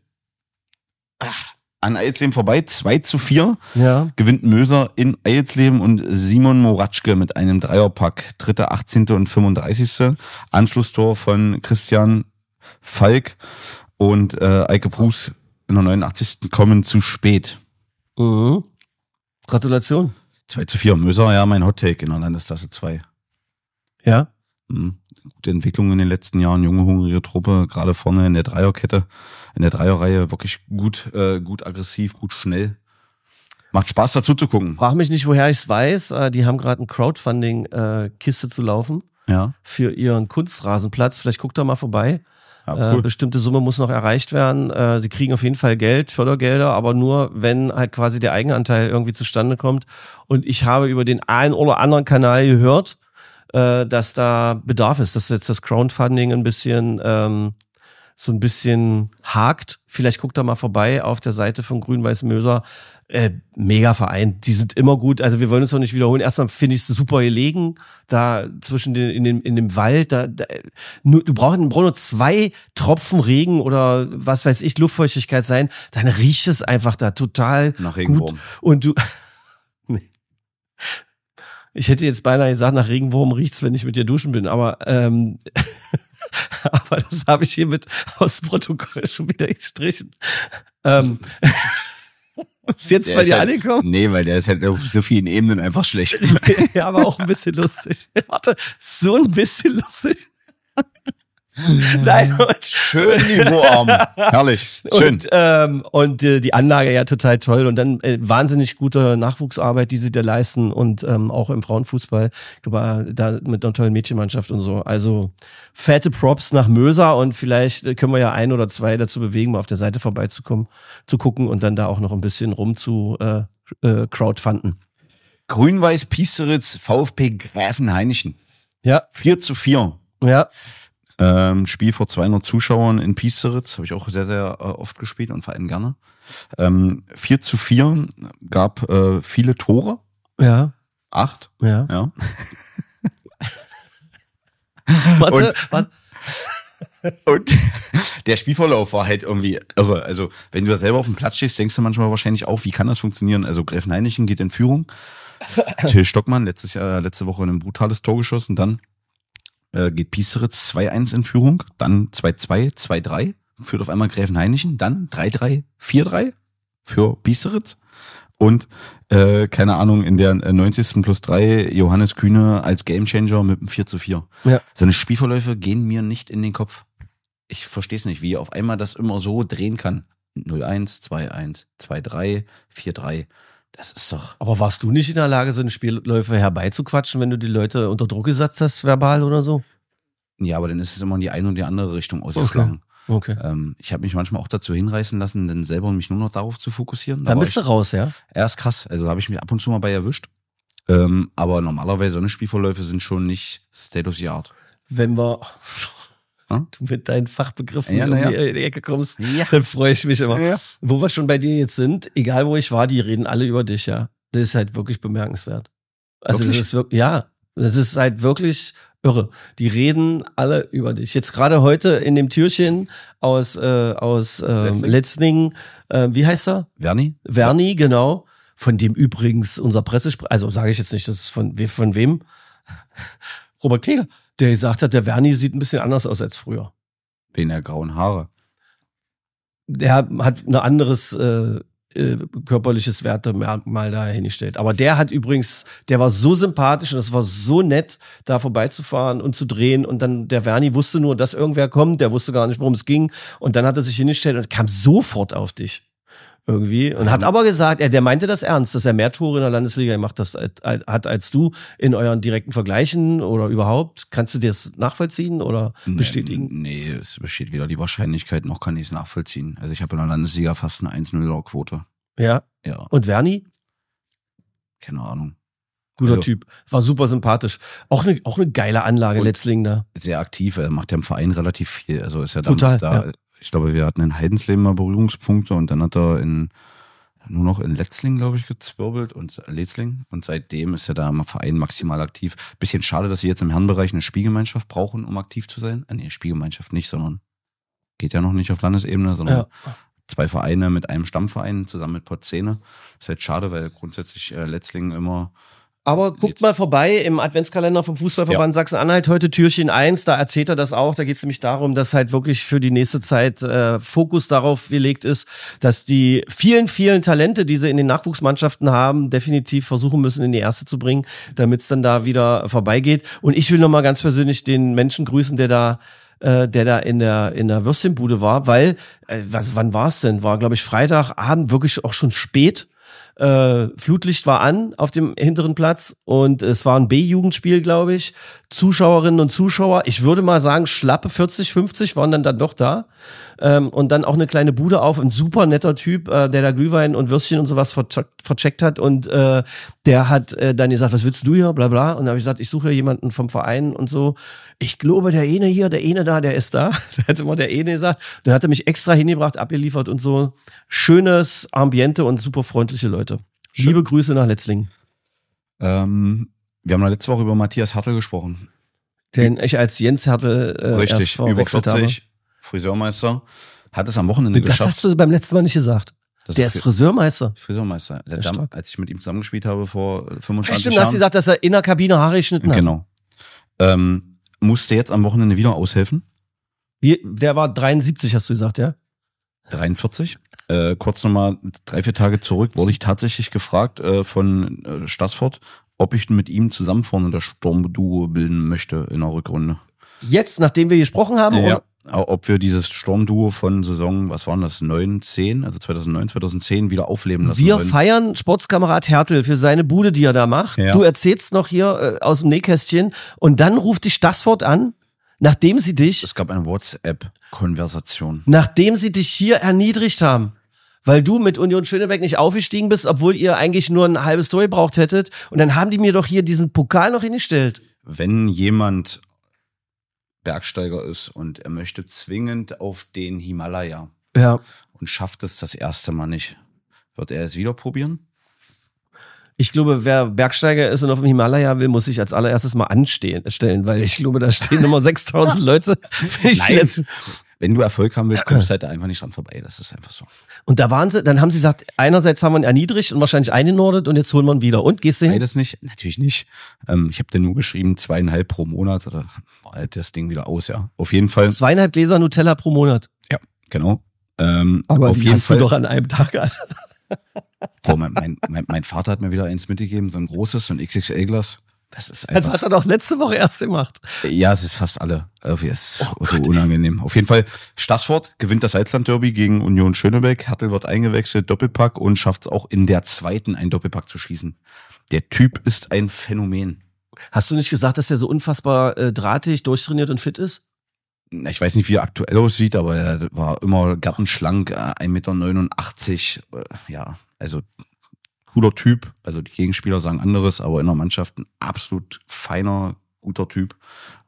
an Eilsleben vorbei, 2-4. Ja. Gewinnt Möser in Eilsleben und Simon Moratschke mit einem Dreierpack. 3., 18. und 35. Anschlusstor von Christian Falk und Eike Bruß in der 89. kommen zu spät. Mhm. Gratulation. 2-4. Möser, ja, mein Hottake in der Landesklasse 2. Ja. Gute Entwicklung in den letzten Jahren, junge, hungrige Truppe, gerade vorne in der Dreierkette, in der Dreierreihe, wirklich gut aggressiv, gut schnell. Macht Spaß dazu zu gucken. Frag mich nicht, woher ich es weiß. Die haben gerade ein Crowdfunding-Kiste zu laufen Ja, für ihren Kunstrasenplatz. Vielleicht guckt da mal vorbei. ja cool. Bestimmte Summe muss noch erreicht werden. Sie kriegen auf jeden Fall Geld, Fördergelder, aber nur, wenn halt quasi der Eigenanteil irgendwie zustande kommt. Und ich habe über den einen oder anderen Kanal gehört, dass da Bedarf ist, dass jetzt das Crowdfunding ein bisschen so ein bisschen hakt. Vielleicht guckt da mal vorbei auf der Seite von Grün-Weiß Möser. Mega Verein, die sind immer gut. Also wir wollen uns noch nicht wiederholen. Erstmal finde ich es super gelegen, da zwischen in dem Wald. Du brauchst nur 2 Tropfen Regen oder was weiß ich, Luftfeuchtigkeit sein, dann riecht es einfach da total Nach Regenwurm. gut. Und du, nee. Ich hätte jetzt beinahe gesagt, nach Regenwurm riecht's, wenn ich mit dir duschen bin, aber aber das habe ich hiermit aus dem Protokoll schon wieder gestrichen. Ist jetzt Der bei ist dir halt, angekommen? Nee, weil der ist halt auf so vielen Ebenen einfach schlecht. Ja, aber auch ein bisschen lustig. Warte, so ein bisschen lustig. Nein, Schön niveauarm. Herrlich. Schön. Und die Anlage ja total toll und dann wahnsinnig gute Nachwuchsarbeit, die sie da leisten und auch im Frauenfußball, ich glaube, da mit einer tollen Mädchenmannschaft und so. Also fette Props nach Möser und vielleicht können wir ja 1 oder 2 dazu bewegen, mal auf der Seite vorbeizukommen, zu gucken und dann da auch noch ein bisschen rum zu crowdfunden. Grün-Weiß Piesteritz, VfB Gräfenhainichen. Ja, 4-4. ja. Spiel vor 200 Zuschauern in Piesteritz, habe ich auch sehr, sehr oft gespielt und vor allem gerne. 4-4, gab viele Tore. Ja. 8. Ja. Ja. Warte. Und der Spielverlauf war halt irgendwie irre. Also, wenn du da selber auf dem Platz stehst, denkst du manchmal wahrscheinlich auch, wie kann das funktionieren? Also, Gräfenhainichen geht in Führung. Till Stockmann, letzte Woche ein brutales Tor geschossen. Dann geht Piesteritz 2-1 in Führung. Dann 2-2, 2-3. Führt auf einmal Gräfenhainichen. Dann 3-3, 4-3 für Piesteritz. Und, keine Ahnung, in der 90. plus 3 Johannes Kühne als Gamechanger mit einem 4-4. Ja. Seine Spielverläufe gehen mir nicht in den Kopf. Ich verstehe es nicht, wie er auf einmal das immer so drehen kann. 0-1, 2-1, 2-3, 4-3. Das ist doch... Aber warst du nicht in der Lage, so eine Spielläufe herbeizuquatschen, wenn du die Leute unter Druck gesetzt hast, verbal oder so? Ja, aber dann ist es immer in die eine und die andere Richtung ausgeschlagen. Okay. Ich habe mich manchmal auch dazu hinreißen lassen, dann selber mich nur noch darauf zu fokussieren. Dann bist du raus, ja? Er ist krass. Also da habe ich mich ab und zu mal bei erwischt. Aber normalerweise so eine Spielverläufe sind schon nicht State of the Art. Wenn wir Hm? Du mit deinen Fachbegriffen Ja, in na ja. die Ecke kommst, Ja. dann freue ich mich immer. Ja. Wo wir schon bei dir jetzt sind, egal wo ich war, die reden alle über dich, ja. Das ist halt wirklich bemerkenswert. Also Wirklich? das ist wirklich, ja, das ist halt wirklich irre. Die reden alle über dich. Jetzt gerade heute in dem Türchen aus Letzlingen, wie heißt er? Verni, genau. Von dem übrigens unser Pressesprecher, also sage ich jetzt nicht, das ist von wem? Robert Klegler, der gesagt hat, der Verni sieht ein bisschen anders aus als früher. Wegen der grauen Haare. Der hat ein anderes körperliches Wertemerkmal da hingestellt. Aber der war so sympathisch und es war so nett, da vorbeizufahren und zu drehen. Und dann der Verni wusste nur, dass irgendwer kommt, der wusste gar nicht, worum es ging. Und dann hat er sich hingestellt und kam sofort auf dich. Irgendwie. Und hat aber gesagt, der meinte das ernst, dass er mehr Tore in der Landesliga gemacht hat als du in euren direkten Vergleichen oder überhaupt. Kannst du das nachvollziehen oder bestätigen? Nee, es besteht weder die Wahrscheinlichkeit, noch kann ich es nachvollziehen. Also ich habe in der Landesliga fast eine 1-0-Quote. Ja. Ja. Und Verni? Keine Ahnung. Guter Also, Typ. War super sympathisch. Auch eine geile Anlage, Letzlingen da. Sehr aktiv, er macht ja im Verein relativ viel. Also ist ja Total, da. ja. Ich glaube, wir hatten in Heidensleben mal Berührungspunkte und dann hat er nur noch in Letzlingen, glaube ich, gezwirbelt und Letzlingen. Und seitdem ist er da im Verein maximal aktiv. Bisschen schade, dass sie jetzt im Herrenbereich eine Spielgemeinschaft brauchen, um aktiv zu sein. Nee, Spielgemeinschaft nicht, sondern geht ja noch nicht auf Landesebene, sondern 2 Vereine mit einem Stammverein zusammen mit Potzene. Ist halt schade, weil grundsätzlich Letzlingen immer. Aber guckt mal vorbei im Adventskalender vom Fußballverband Sachsen-Anhalt, heute Türchen 1, da erzählt er das auch. Da geht es nämlich darum, dass halt wirklich für die nächste Zeit Fokus darauf gelegt ist, dass die vielen, vielen Talente, die sie in den Nachwuchsmannschaften haben, definitiv versuchen müssen, in die erste zu bringen, damit es dann da wieder vorbeigeht. Und ich will nochmal ganz persönlich den Menschen grüßen, der da in der Würstchenbude war, weil, wann war es denn? War, glaube ich, Freitagabend, wirklich auch schon spät. Flutlicht war an auf dem hinteren Platz und es war ein B-Jugendspiel, glaube ich. Zuschauerinnen und Zuschauer, ich würde mal sagen, schlappe 40, 50 waren dann doch da. Und dann auch eine kleine Bude auf, ein super netter Typ, der da Glühwein und Würstchen und sowas vercheckt hat und der hat dann gesagt, was willst du hier, bla bla. Und dann habe ich gesagt, ich suche jemanden vom Verein und so. Ich glaube, der eine hier, der eine da, der ist da. Da hat immer der eine gesagt. Dann hat er mich extra hingebracht, abgeliefert und so. Schönes Ambiente und super freundliche Leute. Schön. Liebe Grüße nach Letzlingen. Wir haben letzte Woche über Matthias Hertel gesprochen. Den ich als Jens Hertel richtig, erst über 40, habe. Friseurmeister, hat es am Wochenende geschafft. Das hast du beim letzten Mal nicht gesagt. Der ist Friseurmeister. Friseurmeister. Als ich mit ihm zusammengespielt habe vor 25 Stimmt, Jahren. hast du gesagt, dass er in der Kabine Haare geschnitten hat. Genau. Musste jetzt am Wochenende wieder aushelfen. Der war 73, hast du gesagt, ja? 43. Kurz nochmal 3-4 Tage zurück wurde ich tatsächlich gefragt von Stassfurt, ob ich mit ihm zusammen vorne das Sturmduo bilden möchte in der Rückrunde. Jetzt, nachdem wir gesprochen haben? Ja. Oder? Ob wir dieses Sturmduo von Saison, was waren das, 9, 10, also 2009, 2010 wieder aufleben lassen Wir wollen. feiern Sportskamerad Hertel für seine Bude, die er da macht. Ja. Du erzählst noch hier aus dem Nähkästchen und dann ruft dich Stassfurt an, nachdem sie dich Es gab eine WhatsApp-Konversation. Nachdem sie dich hier erniedrigt haben, weil du mit Union Schönebeck nicht aufgestiegen bist, obwohl ihr eigentlich nur ein halbes Tor gebraucht hättet. Und dann haben die mir doch hier diesen Pokal noch hingestellt. Wenn jemand Bergsteiger ist und er möchte zwingend auf den Himalaya Ja. und schafft es das erste Mal nicht, wird er es wieder probieren? Ich glaube, wer Bergsteiger ist und auf dem Himalaya will, muss sich als allererstes mal stellen, weil ich glaube, da stehen immer 6000 Leute. Nein, wenn du Erfolg haben willst, kommst du halt da einfach nicht dran vorbei. Das ist einfach so. Und da waren sie, dann haben sie gesagt, einerseits haben wir ihn erniedrigt und wahrscheinlich eingenordet und jetzt holen wir ihn wieder. Und gehst du hin? Beides nicht? Natürlich nicht. Ich habe dir nur geschrieben, 2,5 pro Monat oder war halt das Ding wieder aus, ja. Auf jeden Fall. 2,5 Gläser Nutella pro Monat. Ja, genau. Aber auf die jeden hast Fall. du doch an einem Tag an. Boah, mein Vater hat mir wieder eins mitgegeben, so ein großes, so ein XXL-Glas. Das ist einfach. Das hat er doch letzte Woche erst gemacht. Ja, es ist fast alle. Irgendwie ist so unangenehm. Auf jeden Fall, Stassfurt gewinnt das Salzland-Derby gegen Union Schönebeck. Hertel wird eingewechselt, Doppelpack und schafft es auch in der zweiten einen Doppelpack zu schießen. Der Typ ist ein Phänomen. Hast du nicht gesagt, dass er so unfassbar drahtig, durchtrainiert und fit ist? Ich weiß nicht, wie er aktuell aussieht, aber er war immer gartenschlank, 1,89 Meter. Ja, also cooler Typ. Also die Gegenspieler sagen anderes, aber in der Mannschaft ein absolut feiner, guter Typ.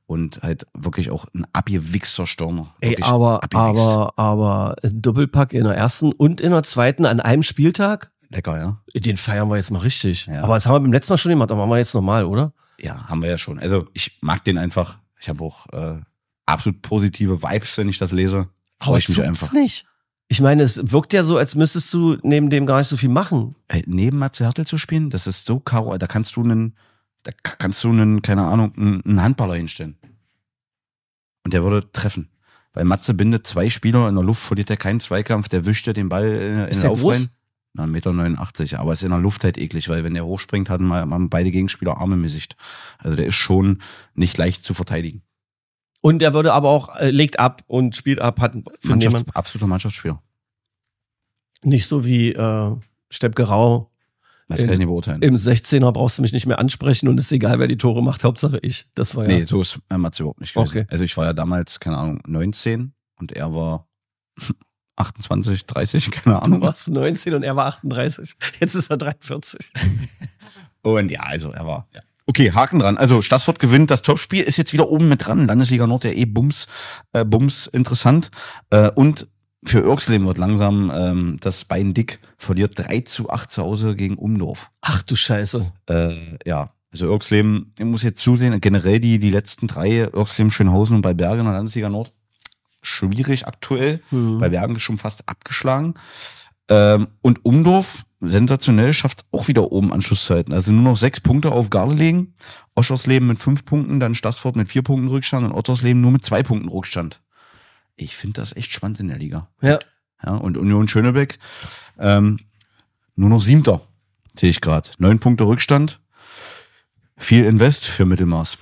und halt wirklich auch ein abgewichster Stürmer. Ey, Wirklich aber ein Doppelpack in der ersten und in der zweiten an einem Spieltag? Lecker, ja. Den feiern wir jetzt mal richtig. Ja. Aber das haben wir beim letzten Mal schon gemacht, aber machen wir jetzt nochmal, oder? Ja, haben wir ja schon. Also ich mag den einfach. Ich habe auch absolut positive Vibes, wenn ich das lese. Freue ich mich einfach. Nicht. Ich meine, es wirkt ja so, als müsstest du neben dem gar nicht so viel machen. Ey, neben Matze Hertel zu spielen, das ist so karo. Da kannst du einen, keine Ahnung, einen Handballer hinstellen. Und der würde treffen. Weil Matze bindet 2 Spieler in der Luft, verliert er keinen Zweikampf, der wischt ja den Ball in den Lauf rein. Na, 1,89 Meter, aber ist in der Luft halt eklig, weil wenn der hochspringt, haben beide Gegenspieler Arme im Gesicht. Also der ist schon nicht leicht zu verteidigen. Und er würde aber auch, legt ab und spielt ab, hat für absoluter Mannschaftsspieler. Nicht so wie Steppke Rau. Das kann ich nicht beurteilen. Im 16er brauchst du mich nicht mehr ansprechen und ist egal, wer die Tore macht, Hauptsache ich. Das war ja. Nee, so ist Matze überhaupt nicht gewesen. Okay. Also ich war ja damals, keine Ahnung, 19 und er war 28, 30, keine Ahnung. Du warst 19 und er war 38. Jetzt ist er 43. Und ja, also er war, ja. Okay, Haken dran. Also Stassfurt gewinnt das Topspiel, ist jetzt wieder oben mit dran. Landesliga Nord, ja Bums interessant. Und für Örgsleben wird langsam das Bein dick, verliert 3:8 zu Hause gegen Umdorf. Ach du Scheiße. Ja, also Örgsleben, ich muss jetzt zusehen, generell die letzten 3, Örgsleben, Schönhausen und bei Bergen in der Landesliga Nord, schwierig aktuell. Bei Bergen schon fast abgeschlagen. Und Umdorf, sensationell, schafft auch wieder oben Anschluss zu halten. Also nur noch 6 Punkte auf Gardelegen. Oschersleben mit 5 Punkten, dann Stassfurt mit 4 Punkten Rückstand und Ottersleben nur mit 2 Punkten Rückstand. Ich finde das echt spannend in der Liga. Ja. Ja, und Union Schönebeck, nur noch 7. Sehe ich gerade. 9 Punkte Rückstand. Viel Invest für Mittelmaß.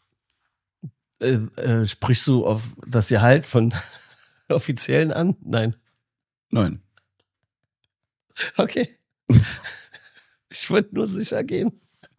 Sprichst du auf das Gehalt von Offiziellen an? Nein. Nein. Okay. Ich wollte nur sicher gehen.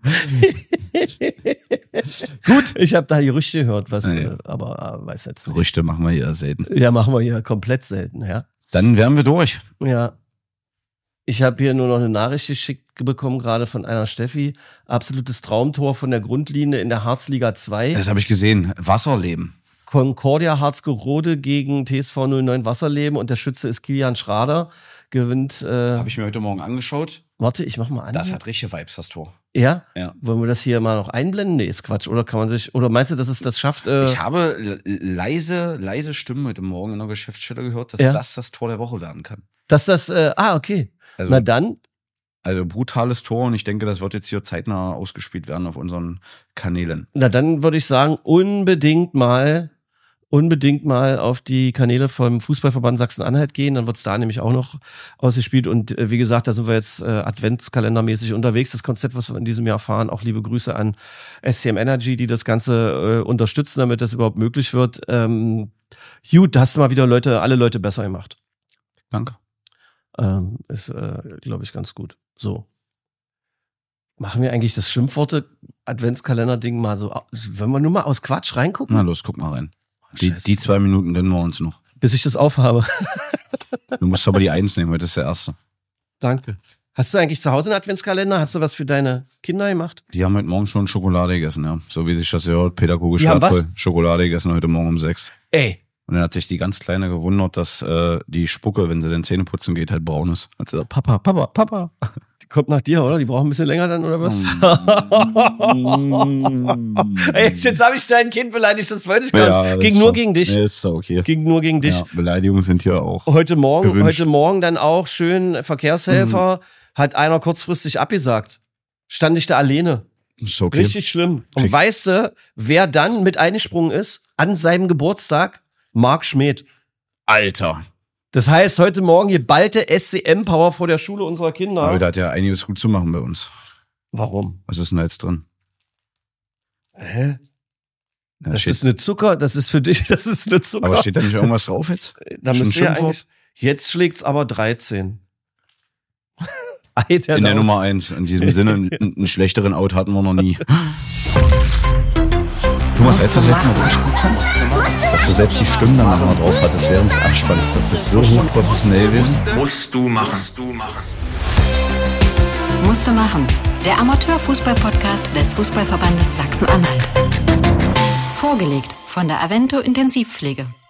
Gut, ich habe da Gerüchte gehört, was, ja. Aber weiß jetzt nicht. Gerüchte machen wir hier selten. Ja, machen wir hier komplett selten, ja. Dann wären wir durch. Ja. Ich habe hier nur noch eine Nachricht geschickt bekommen, gerade von einer Steffi. Absolutes Traumtor von der Grundlinie in der Harzliga 2. Das habe ich gesehen. Wasserleben. Concordia Harzgerode gegen TSV 09 Wasserleben und der Schütze ist Kilian Schrader. Gewinnt. Habe ich mir heute Morgen angeschaut. Warte, ich mach mal an. Das hat richtige Vibes, das Tor. Ja? Ja. Wollen wir das hier mal noch einblenden? Nee, ist Quatsch. Oder kann man sich, oder meinst du, dass es das schafft? Ich habe leise Stimmen heute Morgen in der Geschäftsstelle gehört, dass das Tor der Woche werden kann. Dass das, okay. Also, na dann. Also brutales Tor und ich denke, das wird jetzt hier zeitnah ausgespielt werden auf unseren Kanälen. Na dann würde ich sagen, unbedingt mal auf die Kanäle vom Fußballverband Sachsen-Anhalt gehen, dann wird's da nämlich auch noch ausgespielt und wie gesagt, da sind wir jetzt adventskalendermäßig unterwegs. Das Konzept, was wir in diesem Jahr fahren, auch liebe Grüße an SCM Energy, die das Ganze unterstützen, damit das überhaupt möglich wird. Gut, da hast du mal wieder alle Leute besser gemacht. Danke. Ist, glaube ich, ganz gut. So. Machen wir eigentlich das Schimpfworte-Adventskalender-Ding mal so, wollen wir nur mal aus Quatsch reingucken? Na los, guck mal rein. Die 2 Minuten gönnen wir uns noch. Bis ich das aufhabe. Du musst aber die 1 nehmen, heute ist der erste. Danke. Hast du eigentlich zu Hause einen Adventskalender? Hast du was für deine Kinder gemacht? Die haben heute Morgen schon Schokolade gegessen, ja. So wie sich das hört, pädagogisch wertvoll. Schokolade gegessen heute Morgen um 6. Ey. Und dann hat sich die ganz Kleine gewundert, dass die Spucke, wenn sie dann Zähne putzen geht, halt braun ist. Hat sie gesagt, Papa. Die kommt nach dir, oder? Die brauchen ein bisschen länger dann, oder was? Ey, jetzt habe ich dein Kind beleidigt, das wollte ich gar nicht. Ging nur gegen dich. Nee, ist so okay. Ging nur gegen dich. Ja, Beleidigungen sind hier auch Heute gewünscht. Morgen dann auch schön Verkehrshelfer, hat einer kurzfristig abgesagt. Stand ich da alleine. Ist okay. Richtig schlimm. Und weißt du, wer dann mit eingesprungen ist? An seinem Geburtstag? Marc Schmidt. Alter. Das heißt, heute Morgen geballte SCM-Power vor der Schule unserer Kinder. Aber da hat ja einiges gut zu machen bei uns. Warum? Was ist denn da jetzt drin? Hä? Da das ist eine Zucker, das ist für dich, das ist eine Zucker. Aber steht da nicht irgendwas drauf jetzt? Da müsste ja eigentlich, jetzt schlägt's aber 13. Alter, in der Nummer 1. In diesem Sinne, einen schlechteren Out hatten wir noch nie. Thomas, weißt du, das letzte Mal wirklich gut fand? Dass du selbst die Stimmen dann nochmal drauf hattest während des Abspanns. Das ist so hochprofessionell gewesen. Musst du machen. Musste machen. Der Amateurfußball-Podcast des Fußballverbandes Sachsen-Anhalt. Vorgelegt von der Avento Intensivpflege.